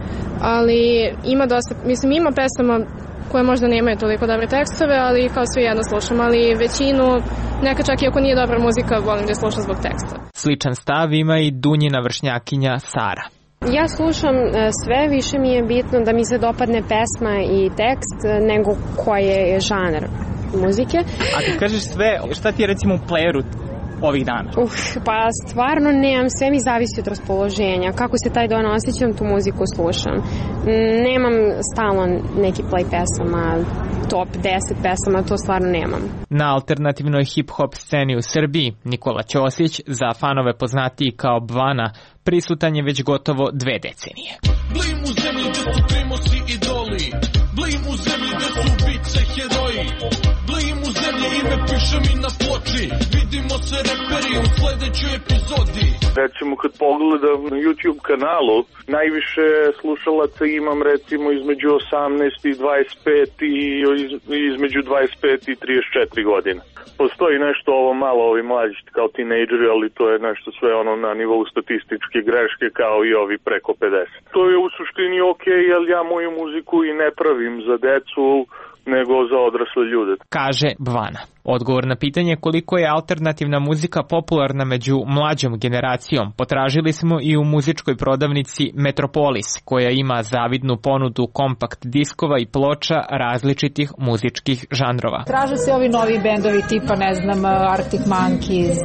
S11: ali ima dosta, mislim, ima pesama koje možda nemaju toliko dobre tekstove, ali kao sve jedno slušam, ali većinu, neka čak i ako nije dobra muzika, volim da je slušam zbog teksta.
S10: Sličan stav ima i Dunjina vršnjakinja Sara.
S12: Ja slušam sve, više mi je bitno da mi se dopadne pesma i tekst nego koji je žanar muzike.
S10: A ti kažeš sve, šta ti je recimo u playeru ovih dana?
S12: Uf, pa stvarno nemam, sve mi zavisi od raspoloženja. Kako se taj dan osjećam, tu muziku slušam. Nemam stalno neki play pesama, top deset pesama, to stvarno nemam.
S10: Na alternativnoj hip-hop sceni u Srbiji Nikola Ćosić, za fanove poznatiji kao Bvana, prisutan je već gotovo dve decenije.
S26: Blim u zemlji gdje su primosi idoli, blim u zemlji gdje su ubice heroji, blim u zemlji ime piše mi na ploči, vidimo se reperi u sljedećoj epizodi.
S3: Recimo kad pogledam na YouTube kanalu, najviše slušalaca imam recimo između osamnaest i dvadeset pet i između dvadeset pet i trideset četiri godine. Postoji nešto ovo malo, ovi mlađi kao tinejdžeri, ali to je nešto sve ono na nivou statističke greške kao i ovi preko pedeset. To je u suštini ok, jer ja moju muziku i ne pravim za decu, nego za odrasle ljude.
S10: Kaže Bvana. Odgovor na pitanje koliko je alternativna muzika popularna među mlađom generacijom potražili smo i u muzičkoj prodavnici Metropolis, koja ima zavidnu ponudu kompakt diskova i ploča različitih muzičkih žanrova.
S27: Traže se ovi novi bendovi tipa, ne znam, Arctic Monkeys,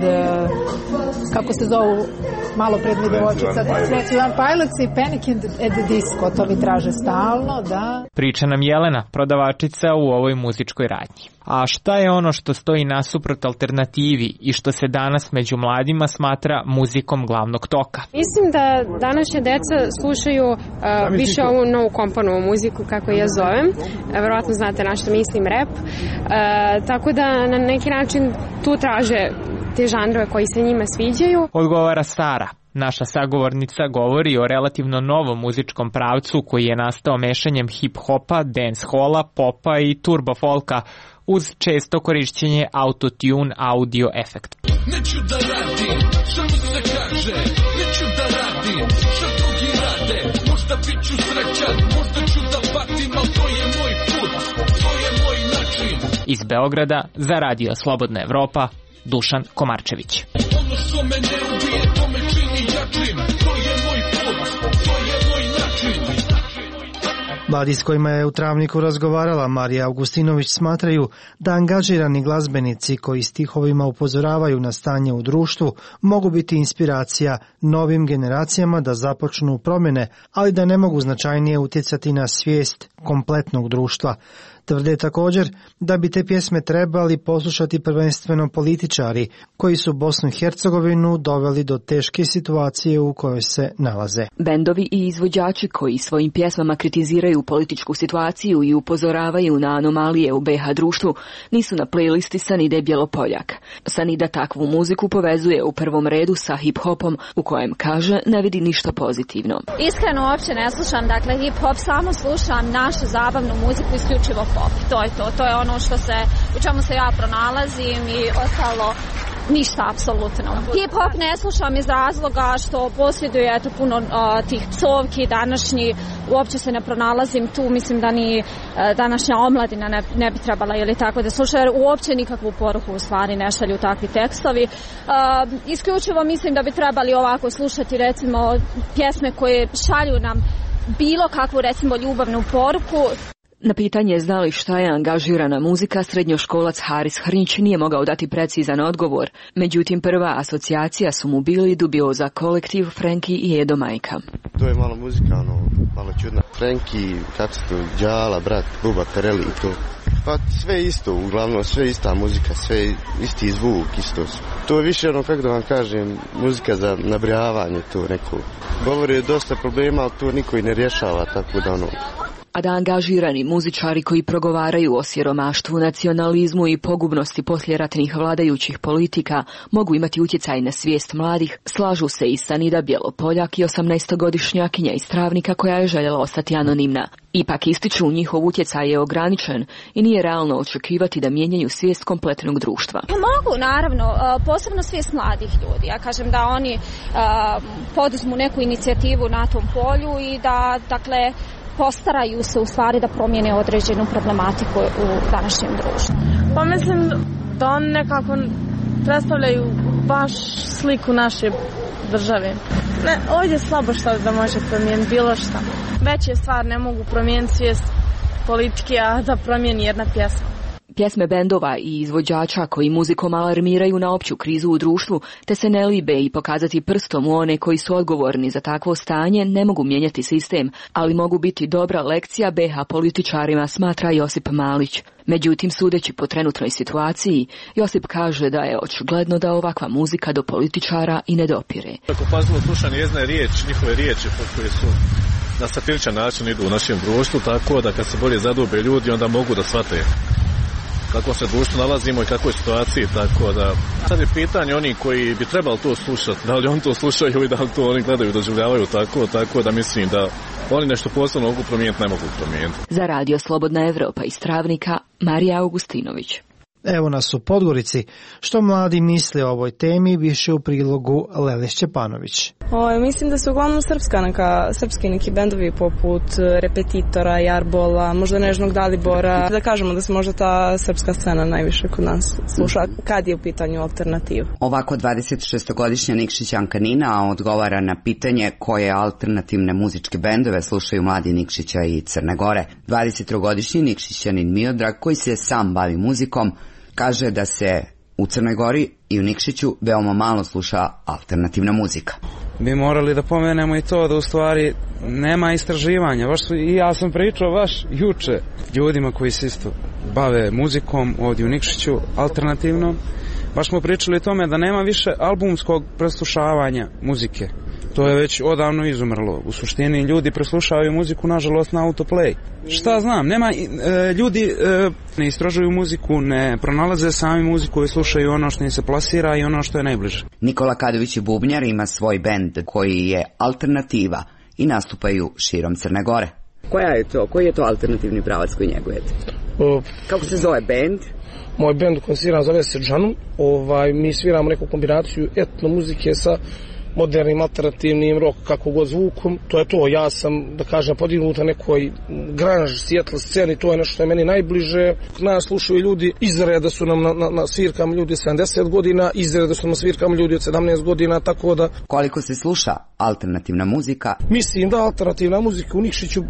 S27: kako se zovu, malo pred mi devojčica, Twenty-One Pilots i Panic at the Disco, to mi traže stalno, da.
S10: Priča nam Jelena, prodavačica u ovoj muzičkoj radnji. A šta je ono što stoji nasuprot alternativi i što se danas među mladima smatra muzikom glavnog toka?
S12: Mislim da današnje deca slušaju uh, više ovu novu kompanovu muziku, kako je zovem. Verovatno znate na što mislim, rap. Uh, tako da na neki način tu traže te žanrove koji se njima sviđaju.
S10: Odgovara Sara. Naša sagovornica govori o relativno novom muzičkom pravcu koji je nastao mešanjem hip-hopa, dance-hola, popa i turbo-folka uz često korišćenje autotune audio efekta.
S26: Neću da radim, što mi se kaže, neću da radim, što drugi rade, možda bit ću srećan, možda ću da patim, ali to je moj put, to je moj način.
S10: Iz Beograda za Radio Slobodna Evropa, Dušan Komarčević.
S26: Ono što me ne ubije, to me čini jačim, to je moj put, to je moj način.
S9: Mladi s kojima je u Travniku razgovarala Marija Augustinović smatraju da angažirani glazbenici koji stihovima upozoravaju na stanje u društvu mogu biti inspiracija novim generacijama da započnu promjene, ali da ne mogu značajnije utjecati na svijest kompletnog društva. Tvrde također da bi te pjesme trebali poslušati prvenstveno političari koji su Bosnu i Hercegovinu doveli do teške situacije u kojoj se nalaze.
S13: Bendovi i izvođači koji svojim pjesmama kritiziraju političku situaciju i upozoravaju na anomalije u be ha društvu nisu na playlisti Sanide Bjelopoljak. Sanida takvu muziku povezuje u prvom redu sa hip-hopom u kojem kaže ne vidi ništa pozitivno.
S14: Iskreno uopće ne slušam, dakle hip-hop, samo slušam našu zabavnu muziku, isključivo pop. To je to, to je ono što se, u čemu se ja pronalazim i ostalo ništa apsolutno. Hip-hop ne slušam iz razloga što posjeduje eto puno uh, tih psovki današnji, uopće se ne pronalazim tu, mislim da ni uh, današnja omladina ne, ne bi trebala ili tako da sluša, jer uopće nikakvu poruku u stvari ne šalju takvi tekstovi. Uh, isključivo mislim da bi trebali ovako slušati recimo pjesme koje šalju nam bilo kakvu recimo ljubavnu poruku.
S13: Na pitanje zna li šta je angažirana muzika, srednjoškolac Haris Hrnić nije mogao dati precizan odgovor. Međutim, prva asocijacija su mu bili Dubioza kolektiv, Frenki i Edo Majka.
S15: To je malo muzika, ono, malo čudna. Frenki, kako se to, Đala, brat, Buba, Pereli i to. Pa sve isto, uglavnom sve ista muzika, sve isti zvuk, isto. To je više ono, kako da vam kažem, muzika za nabrijavanje, to neko. Govori o dosta problema, ali to niko i ne rješava, tako da ono...
S13: A da angažirani muzičari koji progovaraju o siromaštvu, nacionalizmu i pogubnosti posljeratnih vladajućih politika mogu imati utjecaj na svijest mladih, slažu se i Sanida Bjelopoljak i osamnaestogodišnjakinja iz Travnika koja je željela ostati anonimna. Ipak ističu njihov utjecaj je ograničen i nije realno očekivati da mijenjaju svijest kompletnog društva.
S14: Mogu, naravno, posebno svijest mladih ljudi. Ja kažem da oni poduzmu neku inicijativu na tom polju i da, dakle, postaraju se u stvari da promijene određenu problematiku u današnjem društvu.
S16: Pa mislim da oni nekako predstavljaju baš sliku naše države. Ne, ovdje je slabo što da može promijeniti bilo šta. Veće stvar ne mogu promijeniti svijest politike, a da promijeni jedna pjesma.
S13: Pjesme bendova i izvođača koji muzikom alarmiraju na opću krizu u društvu te se ne libe i pokazati prstom u one koji su odgovorni za takvo stanje ne mogu mijenjati sistem, ali mogu biti dobra lekcija be ha političarima, smatra Josip Malić. Međutim, sudeći po trenutnoj situaciji, Josip kaže da je očigledno da ovakva muzika do političara i ne dopire.
S17: Ako pažljivo sluša njezine riječi, njihove riječi koje su na satiričan način idu u našem društvu, tako da kad se bolje zadube ljudi, onda mogu da shvate kako se društvo nalazimo i kakvoj situaciji, tako da sad je pitanje oni koji bi trebali to slušati, da li oni to slušaju i da li to oni gledaju, doživljavaju tako, tako da mislim da oni nešto posebno mogu promijeniti, ne mogu promijeniti.
S13: Za Radio Slobodna Evropa iz Travnika, Marija Augustinović.
S9: Evo nas u Podgorici. Što mladi misle o ovoj temi, više u prilogu Lele Šćepanović.
S16: O, mislim da su uglavnom srpska neka, srpski neki bendovi poput Repetitora, Jarbola, možda Nežnog Dalibora. Da kažemo da se možda ta srpska scena najviše kod nas sluša kad je u pitanju alternativa.
S18: Ovako dvadesetšestogodišnja Nikšićanka Nina odgovara na pitanje koje alternativne muzičke bendove slušaju mladi Nikšića i Crne Gore. dvadesettrogodišnji Nikšićanin Miodrag, koji se sam bavi muzikom, kaže da se u Crnoj Gori i u Nikšiću veoma malo sluša alternativna muzika.
S19: Bi morali da pomenemo i to da u stvari nema istraživanja. Baš su, i ja sam pričao baš juče ljudima koji se isto bave muzikom ovdje u Nikšiću alternativnom. Baš smo pričali o tome da nema više albumskog preslušavanja muzike. To je već odavno izumrlo. U suštini ljudi preslušavaju muziku nažalost na autoplay. Šta znam, nema, e, ljudi e, ne istražuju muziku, ne pronalaze sami muziku i slušaju ono što im se plasira i ono što je najbliže.
S18: Nikola Kadović je bubnjar, ima svoj bend koji je alternativa i nastupaju širom Crne Gore. Koja je to? Koji je to alternativni pravac koji njegujete?
S2: Uh,
S18: Kako se zove bend?
S2: Moj bend u kojem sviram zove se Džanum. Ovaj, mi sviramo neku kombinaciju etno muzike sa modernim, alternativnim, rock, kako god zvukom. To je to. Ja sam, da kažem, podignut na nekoj grunge, Seattle sceni. To je nešto što je meni najbliže. Nas slušaju ljudi izreda su nam na, na, na svirkama ljudi sedamdeset godina, izreda su nam na svirkama ljudi od sedamnaest godina, tako da...
S18: Koliko se sluša alternativna muzika?
S2: Mislim da alternativna muzika u Nikšiću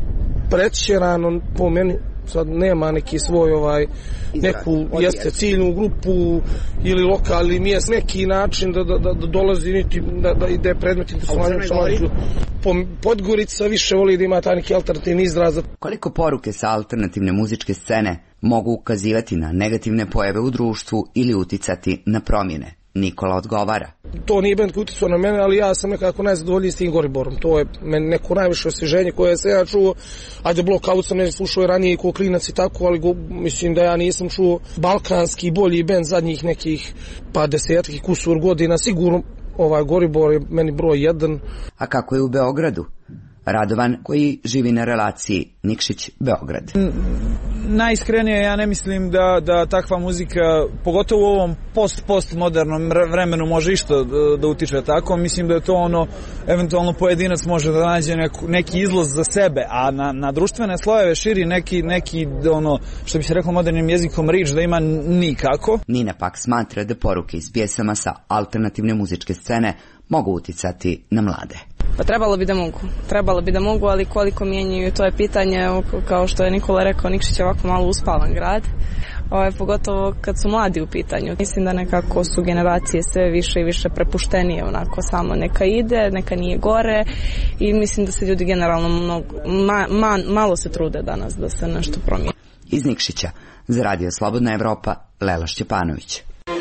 S2: pretjerano po meni sad nema neki svoj ovaj neku jeste ciljnu grupu ili lokalni mjest, neki način da, da, da dolazi niti da, da ide predmet interesovanja članju. Podgorica više voli da ima taj neki alternativni izraz.
S18: Koliko poruke sa alternativne muzičke scene mogu ukazivati na negativne pojave u društvu ili uticati na promjene? Nikola odgovara.
S2: To nije bend koji uticao na mene, ali ja sam nekako najzadovoljniji s tim Goriborom. To je meni neko najviše osvježenje koje se ja čuo. Ajde, Blockout sam ne slušao i ranije ko klinac i tako, ali go, mislim da ja nisam čuo balkanski bolji bend zadnjih nekih pa desetak kusur godina. Sigurno ovaj Goribor je meni broj jedan.
S18: A kako je u Beogradu? Radovan koji živi na relaciji Nikšić-Beograd.
S6: Najiskrenije ja ne mislim da, da takva muzika, pogotovo u ovom post-post-modernom vremenu može išto da, da utiče tako. Mislim da je to ono, eventualno pojedinac može da nađe neku, neki izlaz za sebe, a na, na društvene slojeve širi neki, neki ono, što bi se reklo modernim jezikom, rič da ima nikako.
S18: Nina pak smatra da poruke iz pjesama sa alternativne muzičke scene mogu uticati na mlade.
S20: Pa trebalo bi da mogu. Trebalo bi da mogu, ali koliko mijenjaju, to je pitanje, kao što je Nikola rekao, Nikšić je ovako malo uspavan grad. Ovo, pogotovo kad su mladi u pitanju. Mislim da nekako su generacije sve više i više prepuštenije, onako samo neka ide, neka nije gore i mislim da se ljudi generalno mnogo, ma, ma, malo se trude danas da se nešto promijeni.
S18: Iz Nikšića za Radio Slobodna Evropa, Lela Šćepanović.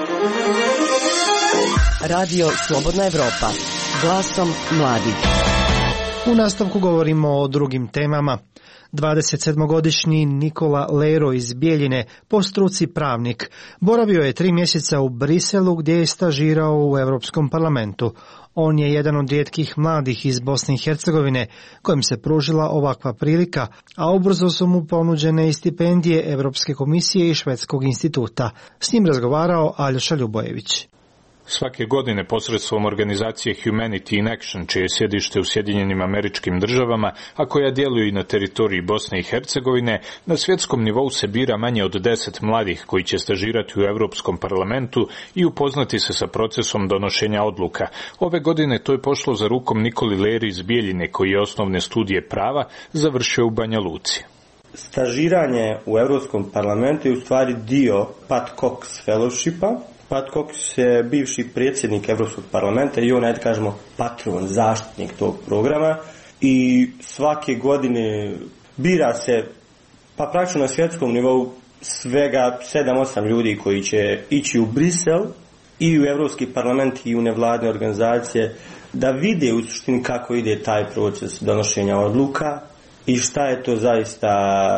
S4: Radio Slobodna Evropa, glasom mladih.
S9: U nastavku govorimo o drugim temama. dvadesetsedmogodišnji Nikola Lero iz Bijeljine, po struci pravnik, boravio je tri mjeseca u Briselu gdje je stažirao u Europskom parlamentu. On je jedan od rijetkih mladih iz Bosne i Hercegovine kojim se pružila ovakva prilika, a ubrzo su mu ponuđene i stipendije Europske komisije i Švedskog instituta. S njim razgovarao Aljoša Ljubojević.
S21: Svake godine posredstvom organizacije Humanity in Action, čije je sjedište u Sjedinjenim Američkim Državama, a koja djeluje i na teritoriji Bosne i Hercegovine, na svjetskom nivou se bira manje od deset mladih koji će stažirati u Europskom parlamentu i upoznati se sa procesom donošenja odluka. Ove godine to je pošlo za rukom Nikoli Leri iz Bijeljine, koji je osnovne studije prava završio u Banja Luci.
S22: Stažiranje u Europskom parlamentu je u stvari dio Pat Cox Fellowshipa. Pat Cox je bivši predsjednik Europskog parlamenta i on je, da kažemo, patron, zaštitnik tog programa i svake godine bira se, pa praktično na svjetskom nivou, svega sedam osam ljudi koji će ići u Brisel i u Europski parlament i u nevladne organizacije da vide u suštini kako ide taj proces donošenja odluka i šta je to zaista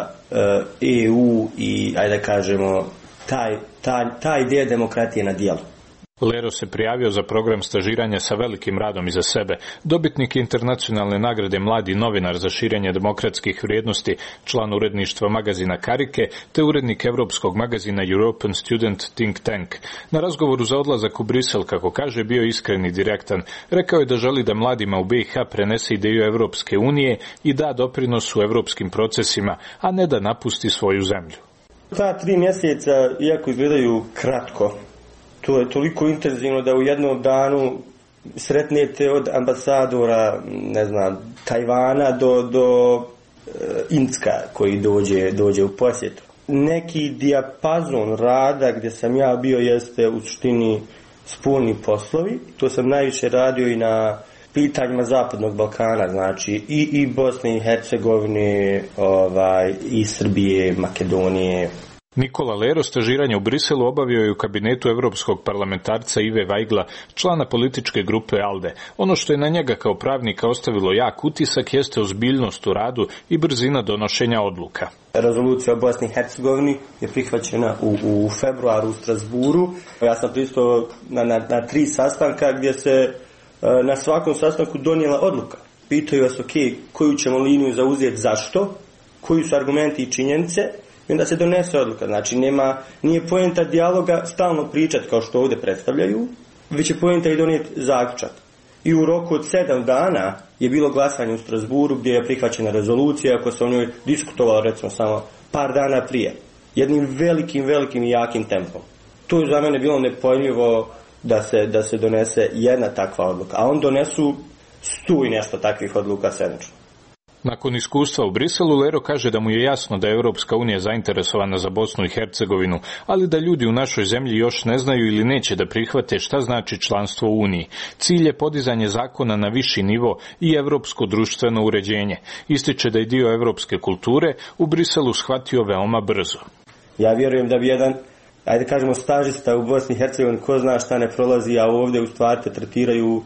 S22: E U i, ajde da kažemo, taj, ta, ta ideja demokratije na dijelu.
S21: Lero se prijavio za program stažiranja sa velikim radom iza sebe. Dobitnik internacionalne nagrade Mladi novinar za širenje demokratskih vrijednosti, član uredništva magazina Karike, te urednik evropskog magazina European Student Think Tank. Na razgovoru za odlazak u Brisel, kako kaže, bio iskren i direktan. Rekao je da želi da mladima u B i H prenese ideju Evropske unije i da doprinos u evropskim procesima, a ne da napusti svoju zemlju.
S22: Ta tri mjeseca, iako izgledaju kratko, to je toliko intenzivno da u jednom danu sretnete od ambasadora, ne znam, Tajvana do, do uh, Incka koji dođe, dođe u posjetu. Neki dijapazon rada gdje sam ja bio jeste u suštini spoljni poslovi. To sam najviše radio i na pitanjima Zapadnog Balkana, znači i, i Bosne i Hercegovine, ovaj, i Srbije, Makedonije.
S21: Nikola Lero stažiranje u Briselu obavio je u kabinetu evropskog parlamentarca Ive Vajgla, člana političke grupe ALDE. Ono što je na njega kao pravnika ostavilo jak utisak jeste ozbiljnost u radu i brzina donošenja odluka.
S22: Rezolucija o Bosni i Hercegovini je prihvaćena u, u februaru u Strasburu. Ja sam pristao na, na, na tri sastanka gdje se na svakom sastanku donijela odluka. Pitaju vas, ok, koju ćemo liniju zauzeti, zašto, koji su argumenti i činjenice, i onda se donese odluka. Znači, nema, nije poenta dijaloga stalno pričati kao što ovdje predstavljaju, već je poenta i donijeti zaključak. I u roku od sedam dana je bilo glasanje u Strasburu gdje je prihvaćena rezolucija, ako se o njoj diskutovalo recimo samo par dana prije. Jednim velikim, velikim i jakim tempom. To je za mene bilo nepojmljivo da se, da se donese jedna takva odluka. A on donesu stu i nešto takvih odluka sedmično.
S21: Nakon iskustva u Briselu, Lero kaže da mu je jasno da je Europska unija zainteresovana za Bosnu i Hercegovinu, ali da ljudi u našoj zemlji još ne znaju ili neće da prihvate šta znači članstvo u Uniji. Cilj je podizanje zakona na viši nivo i evropsko društveno uređenje. Ističe da je dio evropske kulture u Briselu shvatio veoma brzo.
S22: Ja vjerujem da bi jedan, ajde kažemo, stažista u Bosni i Hercegovini, ko zna šta ne prolazi, a ovdje u stvari te tretiraju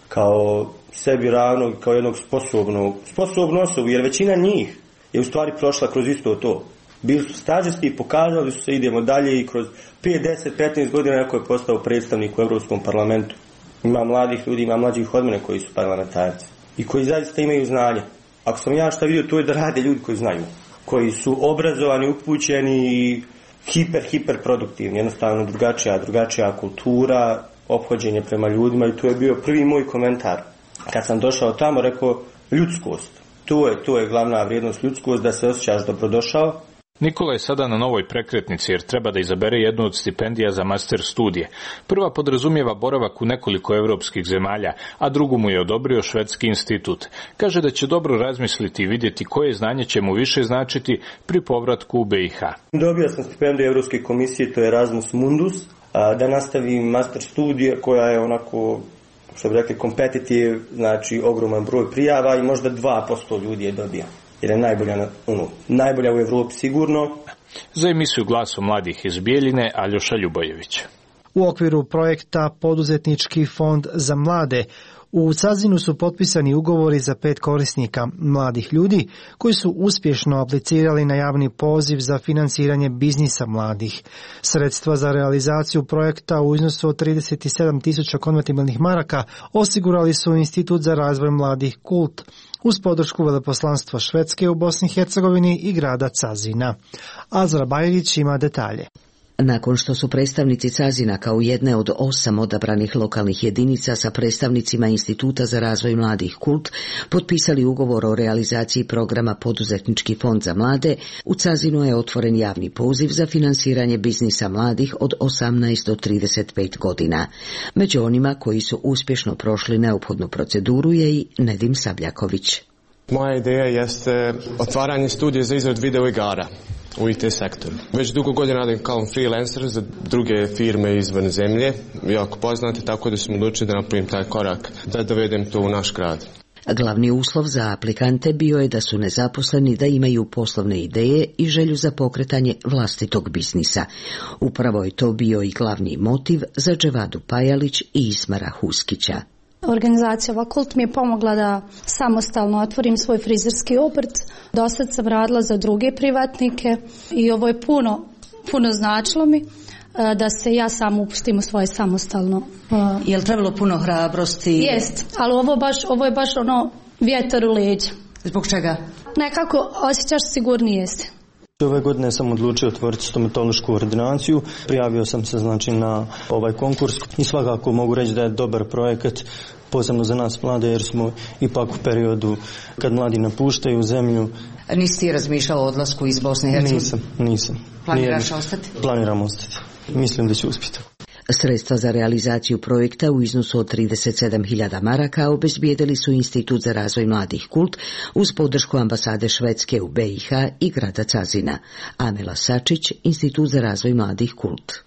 S22: kao sebi ravnog, kao jednog sposobnog, sposobnu osobu, jer većina njih je u stvari prošla kroz isto to. Bili su stažisti i pokazali su se, idemo dalje i kroz pet, deset, petnaest godina neko je postao predstavnik u Europskom parlamentu. Ima mladih ljudi, ima mlađih od mene koji su parlamentarci i koji zaista imaju znanje. Ako sam ja šta vidio, to je da rade ljudi koji znaju, koji su obrazovani, upućeni i hiper, hiper produktivni, jednostavno drugačija, drugačija kultura, ophođenje prema ljudima i to je bio prvi moj komentar. Kad sam došao tamo, rekao ljudskost. To je, to je glavna vrijednost, ljudskost, da se osjećaš dobrodošao.
S21: Nikola je sada na novoj prekretnici jer treba da izabere jednu od stipendija za master studije. Prva podrazumijeva boravak u nekoliko evropskih zemalja, a drugu mu je odobrio Švedski institut. Kaže da će dobro razmisliti i vidjeti koje znanje će mu više značiti pri povratku u B i H.
S22: Dobio sam stipendiju Evropske komisije, to je Erasmus Mundus, da nastavim master studije koja je onako, što bi rekli, competitive, znači ogroman broj prijava i možda dva posto ljudi je dobija. Jer je najbolja, ono, najbolja u Evropi sigurno.
S21: Za emisiju Glasom mladih iz Bijeljine, Aljoša Ljubojević.
S9: U okviru projekta Poduzetnički fond za mlade u Cazinu su potpisani ugovori za pet korisnika, mladih ljudi, koji su uspješno aplicirali na javni poziv za finansiranje biznisa mladih. Sredstva za realizaciju projekta u iznosu od trideset sedam tisuća konvertibilnih maraka osigurali su Institut za razvoj mladih Kult, uz podršku veleposlanstva Švedske u Bosni i Hercegovini i grada Cazina. Azra Bajrić ima detalje.
S1: Nakon što su predstavnici Cazina kao jedne od osam odabranih lokalnih jedinica sa predstavnicima Instituta za razvoj mladih Kult potpisali ugovor o realizaciji programa Poduzetnički fond za mlade, u Cazinu je otvoren javni poziv za finansiranje biznisa mladih od osamnaest do trideset pet godina. Među onima koji su uspješno prošli neophodnu proceduru je i Nedim Sabljaković.
S5: Moja ideja jeste otvaranje studije za izradu video igara u I T sektoru. Već dugo godina radim kao freelancer za druge firme izvan zemlje, jako poznate, tako da sam odlučio da napravim taj korak, da dovedem to u naš grad.
S1: Glavni uslov za aplikante bio je da su nezaposleni, da imaju poslovne ideje i želju za pokretanje vlastitog biznisa. Upravo je to bio i glavni motiv za Dževadu Pajalić i Ismara Huskića.
S7: Organizacija Vakult mi je pomogla da samostalno otvorim svoj frizerski obrt. Dosad sam radila za druge privatnike i ovo je puno, puno značilo mi da se ja sam upustim u svoje samostalno.
S1: Je li trebalo puno hrabrosti?
S7: Jest, ali ovo, baš, ovo je baš ono vjetar u leđa.
S1: Zbog čega?
S7: Nekako osjećaš sigurnije se.
S22: Ove godine sam odlučio otvoriti stomatološku ordinaciju. Prijavio sam se znači na ovaj konkurs i svakako mogu reći da je dobar projekat, posebno za nas mlade, jer smo ipak u periodu kad mladi napuštaju zemlju.
S1: Nisi ti razmišljao o odlasku iz Bosne i Hercegovine?
S22: Nisam, nisam.
S1: Planiraš Nijedno. ostati?
S22: Planiram ostati. Mislim da ću uspjeti.
S1: Sredstva za realizaciju projekta u iznosu od trideset sedam hiljada maraka obezbijedili su Institut za razvoj mladih Kult uz podršku ambasade Švedske u B i H i grada Cazina. Amela Sačić, Institut za razvoj mladih Kult.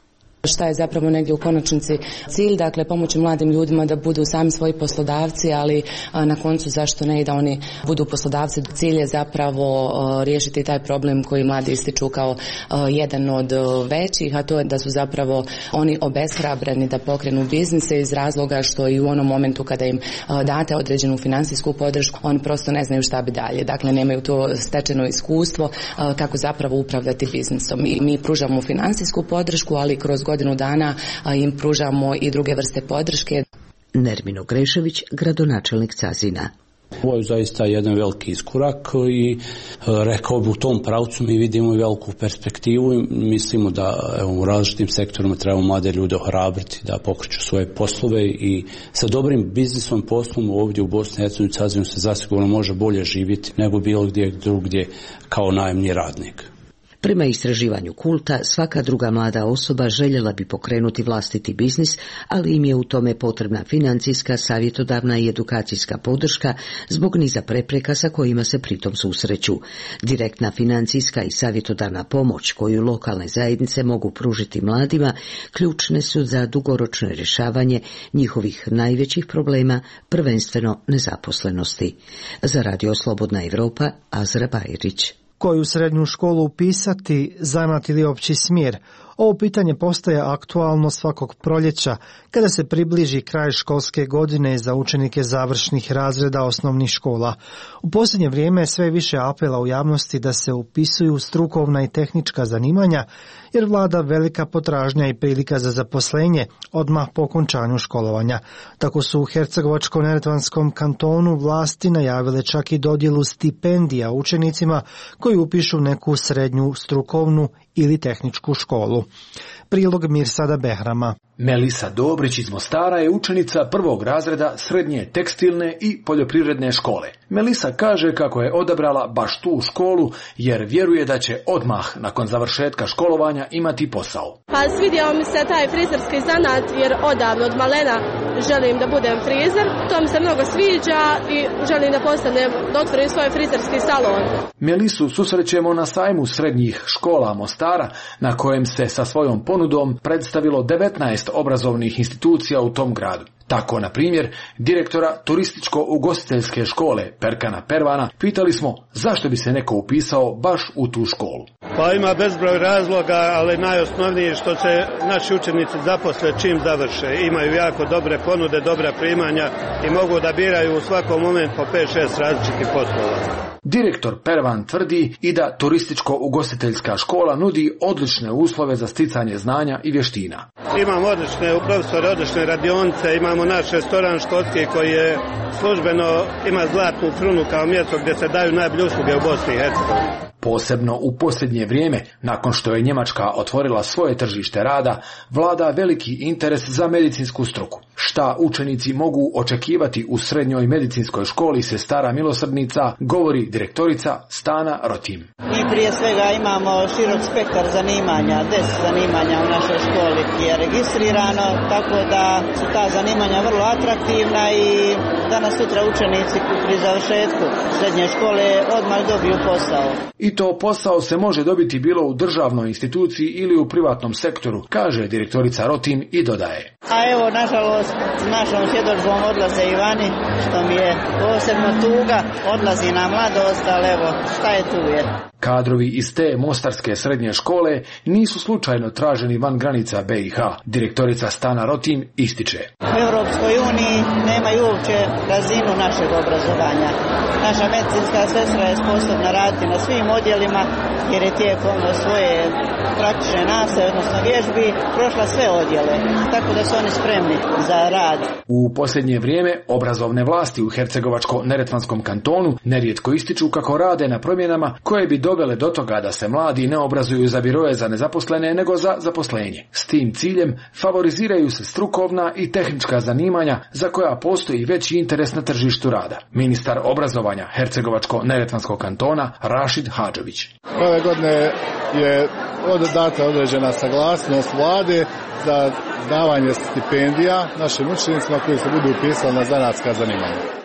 S3: Šta je zapravo negdje u konačnici cilj, dakle pomoći mladim ljudima da budu sami svoji poslodavci, ali na koncu zašto ne i da oni budu poslodavci. Cilj je zapravo riješiti taj problem koji mladi ističu kao jedan od većih, a to je da su zapravo oni obeshrabreni da pokrenu biznise iz razloga što i u onom momentu kada im date određenu financijsku podršku, oni prosto ne znaju šta bi dalje. Dakle, nemaju to stečeno iskustvo kako zapravo upravljati biznisom. I mi pružamo financijsku podršku, ali kroz godinu dana im pružamo i druge vrste podrške.
S1: Nermino Grešević, gradonačelnik Cazina.
S8: Ovo je zaista jedan veliki iskorak i rekao bi u tom pravcu mi vidimo i veliku perspektivu i mislimo da evo, u različitim sektorima treba mlade ljude ohrabriti da pokreću svoje poslove i sa dobrim biznisom poslom ovdje u Bosni i Hercegovini Cazinu se zasigurno može bolje živjeti nego bilo gdje drugdje kao najamni radnik.
S1: Prema istraživanju Kulta, svaka druga mlada osoba željela bi pokrenuti vlastiti biznis, ali im je u tome potrebna financijska, savjetodavna i edukacijska podrška zbog niza prepreka sa kojima se pritom susreću. Direktna financijska i savjetodavna pomoć koju lokalne zajednice mogu pružiti mladima ključne su za dugoročno rješavanje njihovih najvećih problema, prvenstveno nezaposlenosti. Za Radio Slobodna Evropa, Azra Bajrić.
S9: Koju srednju školu upisati, zanat ili opći smjer? Ovo pitanje postaje aktualno svakog proljeća kada se približi kraj školske godine za učenike završnih razreda osnovnih škola. U posljednje vrijeme sve više apela u javnosti da se upisuju strukovna i tehnička zanimanja jer vlada velika potražnja i prilika za zaposlenje odmah po okončanju školovanja. Tako su u Hercegovačko-neretvanskom kantonu vlasti najavile čak i dodjelu stipendija učenicima koji upišu neku srednju strukovnu ili tehničku školu. Prilog Mirsada Behrama.
S11: Melisa Dobrić iz Mostara je učenica prvog razreda srednje tekstilne i poljoprivredne škole. Melisa kaže kako je odabrala baš tu školu jer vjeruje da će odmah nakon završetka školovanja imati posao.
S16: Pa svidio mi se taj frizerski zanat jer odavno od malena želim da budem frizer. To mi se mnogo sviđa i želim da postanem, da otvorim svoj frizerski salon.
S11: Melisu susrećemo na sajmu srednjih škola Mostara na kojem se sa svojom ponudom predstavilo devetnaest obrazovnih institucija u tom gradu. Tako, na primjer, direktora turističko-ugostiteljske škole Perkana Pervana pitali smo zašto bi se neko upisao baš u tu školu.
S23: Pa ima bezbroj razloga, ali najosnovnije je što se naši učenici zaposle čim završe. Imaju jako dobre ponude, dobra primanja i mogu da biraju u svakom momentu po pet šest različitih poslova.
S11: Direktor Pervan tvrdi i da turističko-ugostiteljska škola nudi odlične uslove za sticanje znanja i vještina.
S23: Imamo odlične profesore, odlične radionice, imamo naš restoran školski koji je službeno ima zlatnu krunu kao mjesto gdje se daju najbolje usluge u Bosni i Hercegovini.
S11: Posebno u posljednje vrijeme, nakon što je Njemačka otvorila svoje tržište rada, vlada veliki interes za medicinsku struku. Šta učenici mogu očekivati u srednjoj medicinskoj školi Sestara milosrdnica, govori direktorica Stana Rotim.
S24: Mi prije svega imamo širok spektar zanimanja, deset zanimanja u našoj školi je registrirano, tako da su ta zanimanja vrlo atraktivna i danas sutra učenici pri završetku srednje škole odmah dobiju posao.
S11: I to posao se može dobiti bilo u državnoj instituciji ili u privatnom sektoru, kaže direktorica Rotin i dodaje.
S24: A evo, nažalost, našom svjedodžbom odlaze i vani, što mi je posebno tuga, odlazi na mladost, ali evo, šta je tu je.
S11: Kadrovi iz te mostarske srednje škole nisu slučajno traženi van granica B i H. Direktorica Stana Rotin ističe.
S24: U Europskoj uniji nemaju uopće razinu našeg obrazovanja. Naša medicinska sestra je sposobna raditi na svim odjelima jer je tijekom svoje praktične nastave, odnosno vježbi, prošla sve odjele, tako da su oni spremni za rad.
S11: U posljednje vrijeme obrazovne vlasti u Hercegovačko-neretvanskom kantonu nerijetko ističu kako rade na promjenama koje bi dovele do toga da se mladi ne obrazuju za biroje za nezaposlene nego za zaposlenje. S tim ciljem favoriziraju se strukovna i tehnička zanimanja za koja postoji veći interes na tržištu rada. Ministar obrazovanja Hercegovačko-neretvanskog kantona Rašid Hadžović.
S25: Ove godine je data određena saglasnost vlade za davanje stipendija našim učenicima koji se budu upisali na zanatska zanimanja.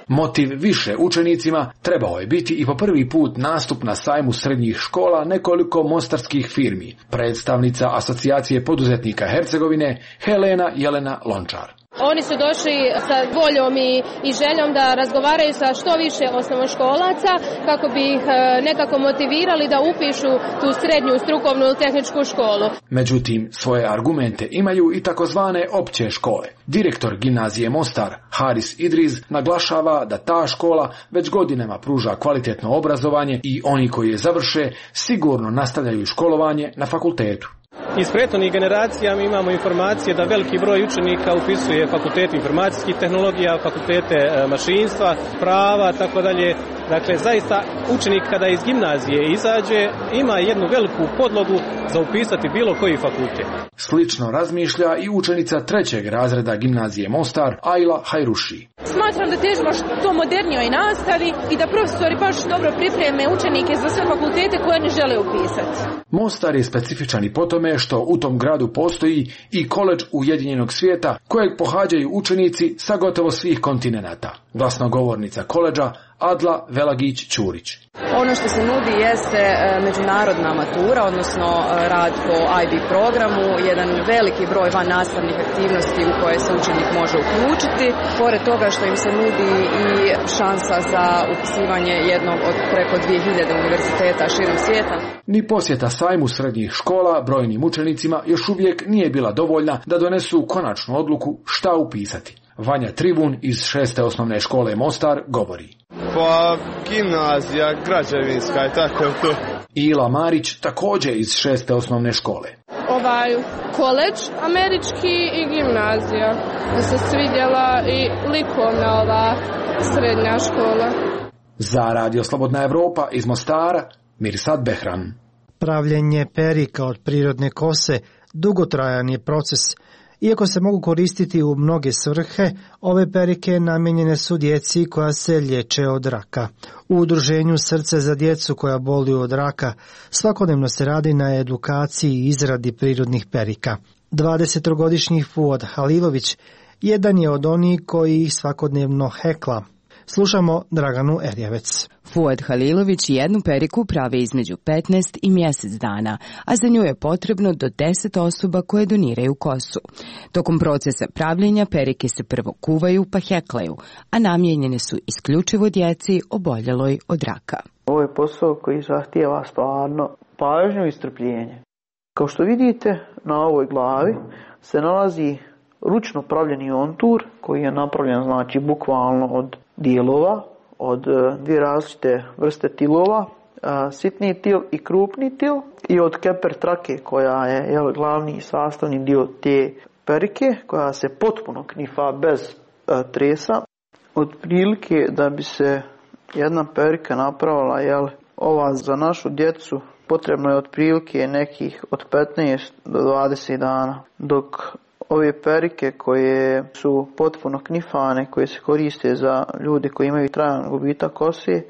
S11: Motiv više učenicima trebao je biti i po prvi put nastup na sajmu srednjih škola nekoliko mostarskih firmi. Predstavnica Asocijacije poduzetnika Hercegovine Helena Jelena Lončar.
S10: Oni su došli sa voljom i, i željom da razgovaraju sa što više osnovnoškolaca kako bi ih nekako motivirali da upišu tu srednju strukovnu ili tehničku školu.
S11: Međutim, svoje argumente imaju i takozvane opće škole. Direktor gimnazije Mostar, Haris Idriz, naglašava da ta škola već godinama pruža kvalitetno obrazovanje i oni koji je završe sigurno nastavljaju školovanje na fakultetu.
S2: Iz prethodnih generacija mi imamo informacije da veliki broj učenika upisuje fakultete informacijskih tehnologija, fakultete mašinstva, prava, tako dalje. Dakle, zaista učenik kada iz gimnazije izađe ima jednu veliku podlogu za upisati bilo koji fakultet.
S11: Slično razmišlja i učenica trećeg razreda gimnazije Mostar, Ajla Hajruši.
S12: Smatram da težimo što modernijoj nastavi i da profesori baš dobro pripreme učenike za sve fakultete koje ne žele upisati.
S11: Mostar je specifičan i po tome što u tom gradu postoji i koledž Ujedinjenog svijeta kojeg pohađaju učenici sa gotovo svih kontinenata. Glasnogovornica koledža Adla Velagić-Ćurić.
S20: Ono što se nudi jeste međunarodna matura, odnosno rad po I B programu, jedan veliki broj van nastavnih aktivnosti u koje se učenik može uključiti. Pored toga što im se nudi i šansa za upisivanje jednog od preko dvije hiljade univerziteta širom svijeta.
S11: Ni posjeta sajmu srednjih škola brojnim učenicima još uvijek nije bila dovoljna da donesu konačnu odluku šta upisati. Vanja Tribun iz šeste osnovne škole Mostar govori.
S14: Pa gimnazija, građevinska i tako to.
S11: Ila Marić također iz šeste osnovne škole.
S10: Ovaj koledž američki i gimnazija. Mi se svidjela i likovna ova srednja škola.
S11: Za Radio Slobodna Evropa iz Mostara, Mirsad Behran.
S9: Pravljenje perika od prirodne kose dugotrajan je proces. Iako se mogu koristiti u mnoge svrhe, ove perike namijenjene su djeci koja se liječe od raka. U udruženju Srce za djecu koja boluju od raka svakodnevno se radi na edukaciji i izradi prirodnih perika. dvadesetogodišnji Fuad Halilović jedan je od onih koji ih svakodnevno hekla. Slušamo Draganu Erjavec.
S15: Fuad Halilović jednu periku pravi između petnaest i mjesec dana, a za nju je potrebno do deset osoba koje doniraju kosu. Tokom procesa pravljenja perike se prvo kuvaju pa heklaju, a namijenjene su isključivo djeci oboljeloj od raka.
S17: Ovo je posao koji zahtijeva stvarno pažnju i strpljenje. Kao što vidite, na ovoj glavi se nalazi ručno pravljeni ontur koji je napravljen znači bukvalno od dijelova, od dvije različite vrste tilova, sitni til i krupni til i od keper trake koja je jel, glavni sastavni dio te perike koja se potpuno knifa bez a, tresa. Od prilike da bi se jedna perika napravila, jel, ova za našu djecu potrebno je otprilike nekih od petnaest do dvadeset dana, dok ove perike koje su potpuno knifane, koje se koriste za ljude koji imaju trajan gubitak kose,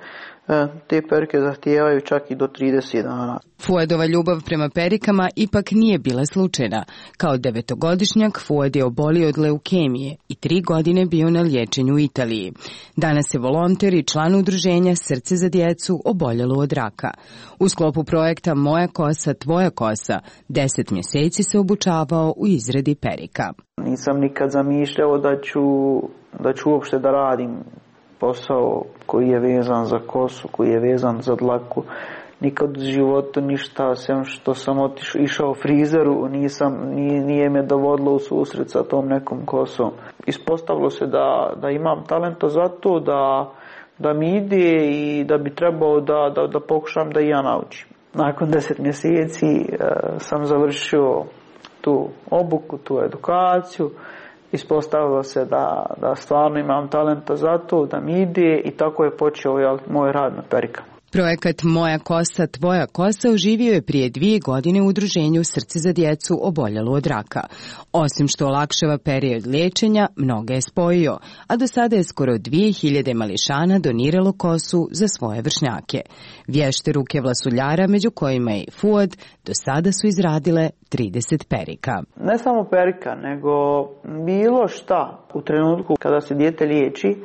S17: te perike zahtijevaju čak i do trideset dana.
S15: Fuadova ljubav prema perikama ipak nije bila slučajna. Kao devetogodišnjak Fuad je obolio od leukemije i tri godine bio na liječenju u Italiji. Danas je volonter i član udruženja Srce za djecu oboljelu od raka. U sklopu projekta Moja kosa, tvoja kosa, deset mjeseci se obučavao u izradi perika.
S17: Nisam nikad zamišljao da ću, da ću uopšte da radim posao koji je vezan za kosu, koji je vezan za dlaku. Nikad u životu ništa, sem što sam otišao, išao frizeru, nisam, nije, nije me dovodilo u susret sa tom nekom kosom. Ispostavilo se da, da imam talenta za to, da, da mi ide i da bi trebao da, da, da pokušam da i ja naučim. Nakon deset mjeseci e, sam završio tu obuku, tu edukaciju. Ispostavilo se da, da stvarno imam talenta za to, da mi ide i tako je počeo jel, moj rad na perikama.
S15: Projekat Moja kosa, tvoja kosa oživio je prije dvije godine u udruženju Srce za djecu oboljelu od raka. Osim što olakšava period liječenja, mnoge je spojio, a do sada je skoro dvije hiljade mališana doniralo kosu za svoje vršnjake. Vješte ruke vlasuljara, među kojima je i Fuad, do sada su izradile trideset perika.
S17: Ne samo perika, nego bilo šta u trenutku kada se dijete liječi,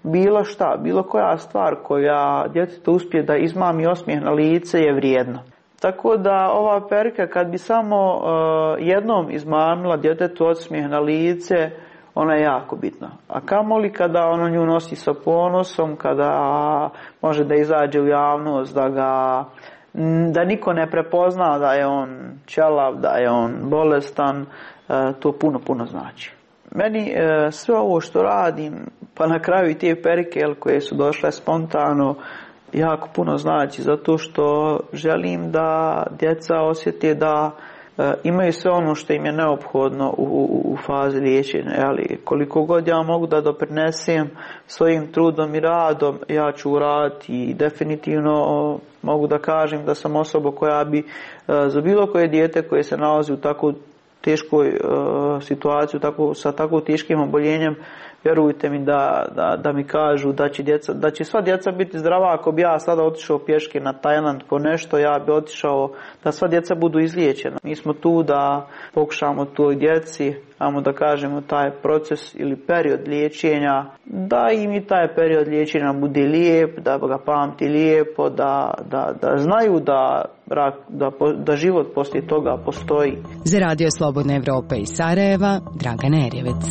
S17: bilo šta, bilo koja stvar koja djetetu uspije da izmami osmijeh na lice je vrijedno. Tako da ova perka kad bi samo uh, jednom izmamila djetetu osmijeh na lice, ona je jako bitna. A kamoli kada ono nju nosi sa ponosom, kada može da izađe u javnost, da ga da niko ne prepozna da je on ćelav, da je on bolestan, uh, to puno, puno znači. Meni uh, sve ovo što radim, pa na kraju i te perike koje su došle spontano, jako puno znači, zato što želim da djeca osjete da e, imaju sve ono što im je neophodno u, u, u fazi liječenja. Ali koliko god ja mogu da doprinesem svojim trudom i radom, ja ću uraditi i definitivno mogu da kažem da sam osoba koja bi e, za bilo koje dijete koje se nalazi u tako teškoj e, situaciji, tako, sa tako teškim oboljenjem, vjerujte mi da, da, da mi kažu da će, djeca, da će sva djeca biti zdrava. Ako bi ja sada otišao pješke na Tajland po nešto, ja bi otišao da sva djeca budu izliječena. Mi smo tu da pokušamo toj djeci, ajmo da kažemo, taj proces ili period liječenja, da im i taj period liječenja bude lijep, da ga pamti lijepo, da, da, da znaju da, da, da život poslije toga postoji.
S15: Za Radio Slobodna Evropa iz Sarajeva, Dragan Erjevec.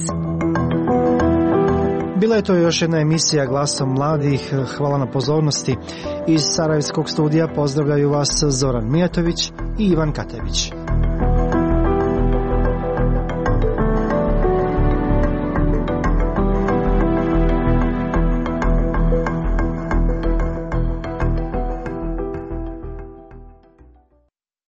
S9: Bila je to još jedna emisija Glasom mladih. Hvala na pozornosti. Iz Sarajevskog studija pozdravljaju vas Zoran Mijatović i Ivan Katević.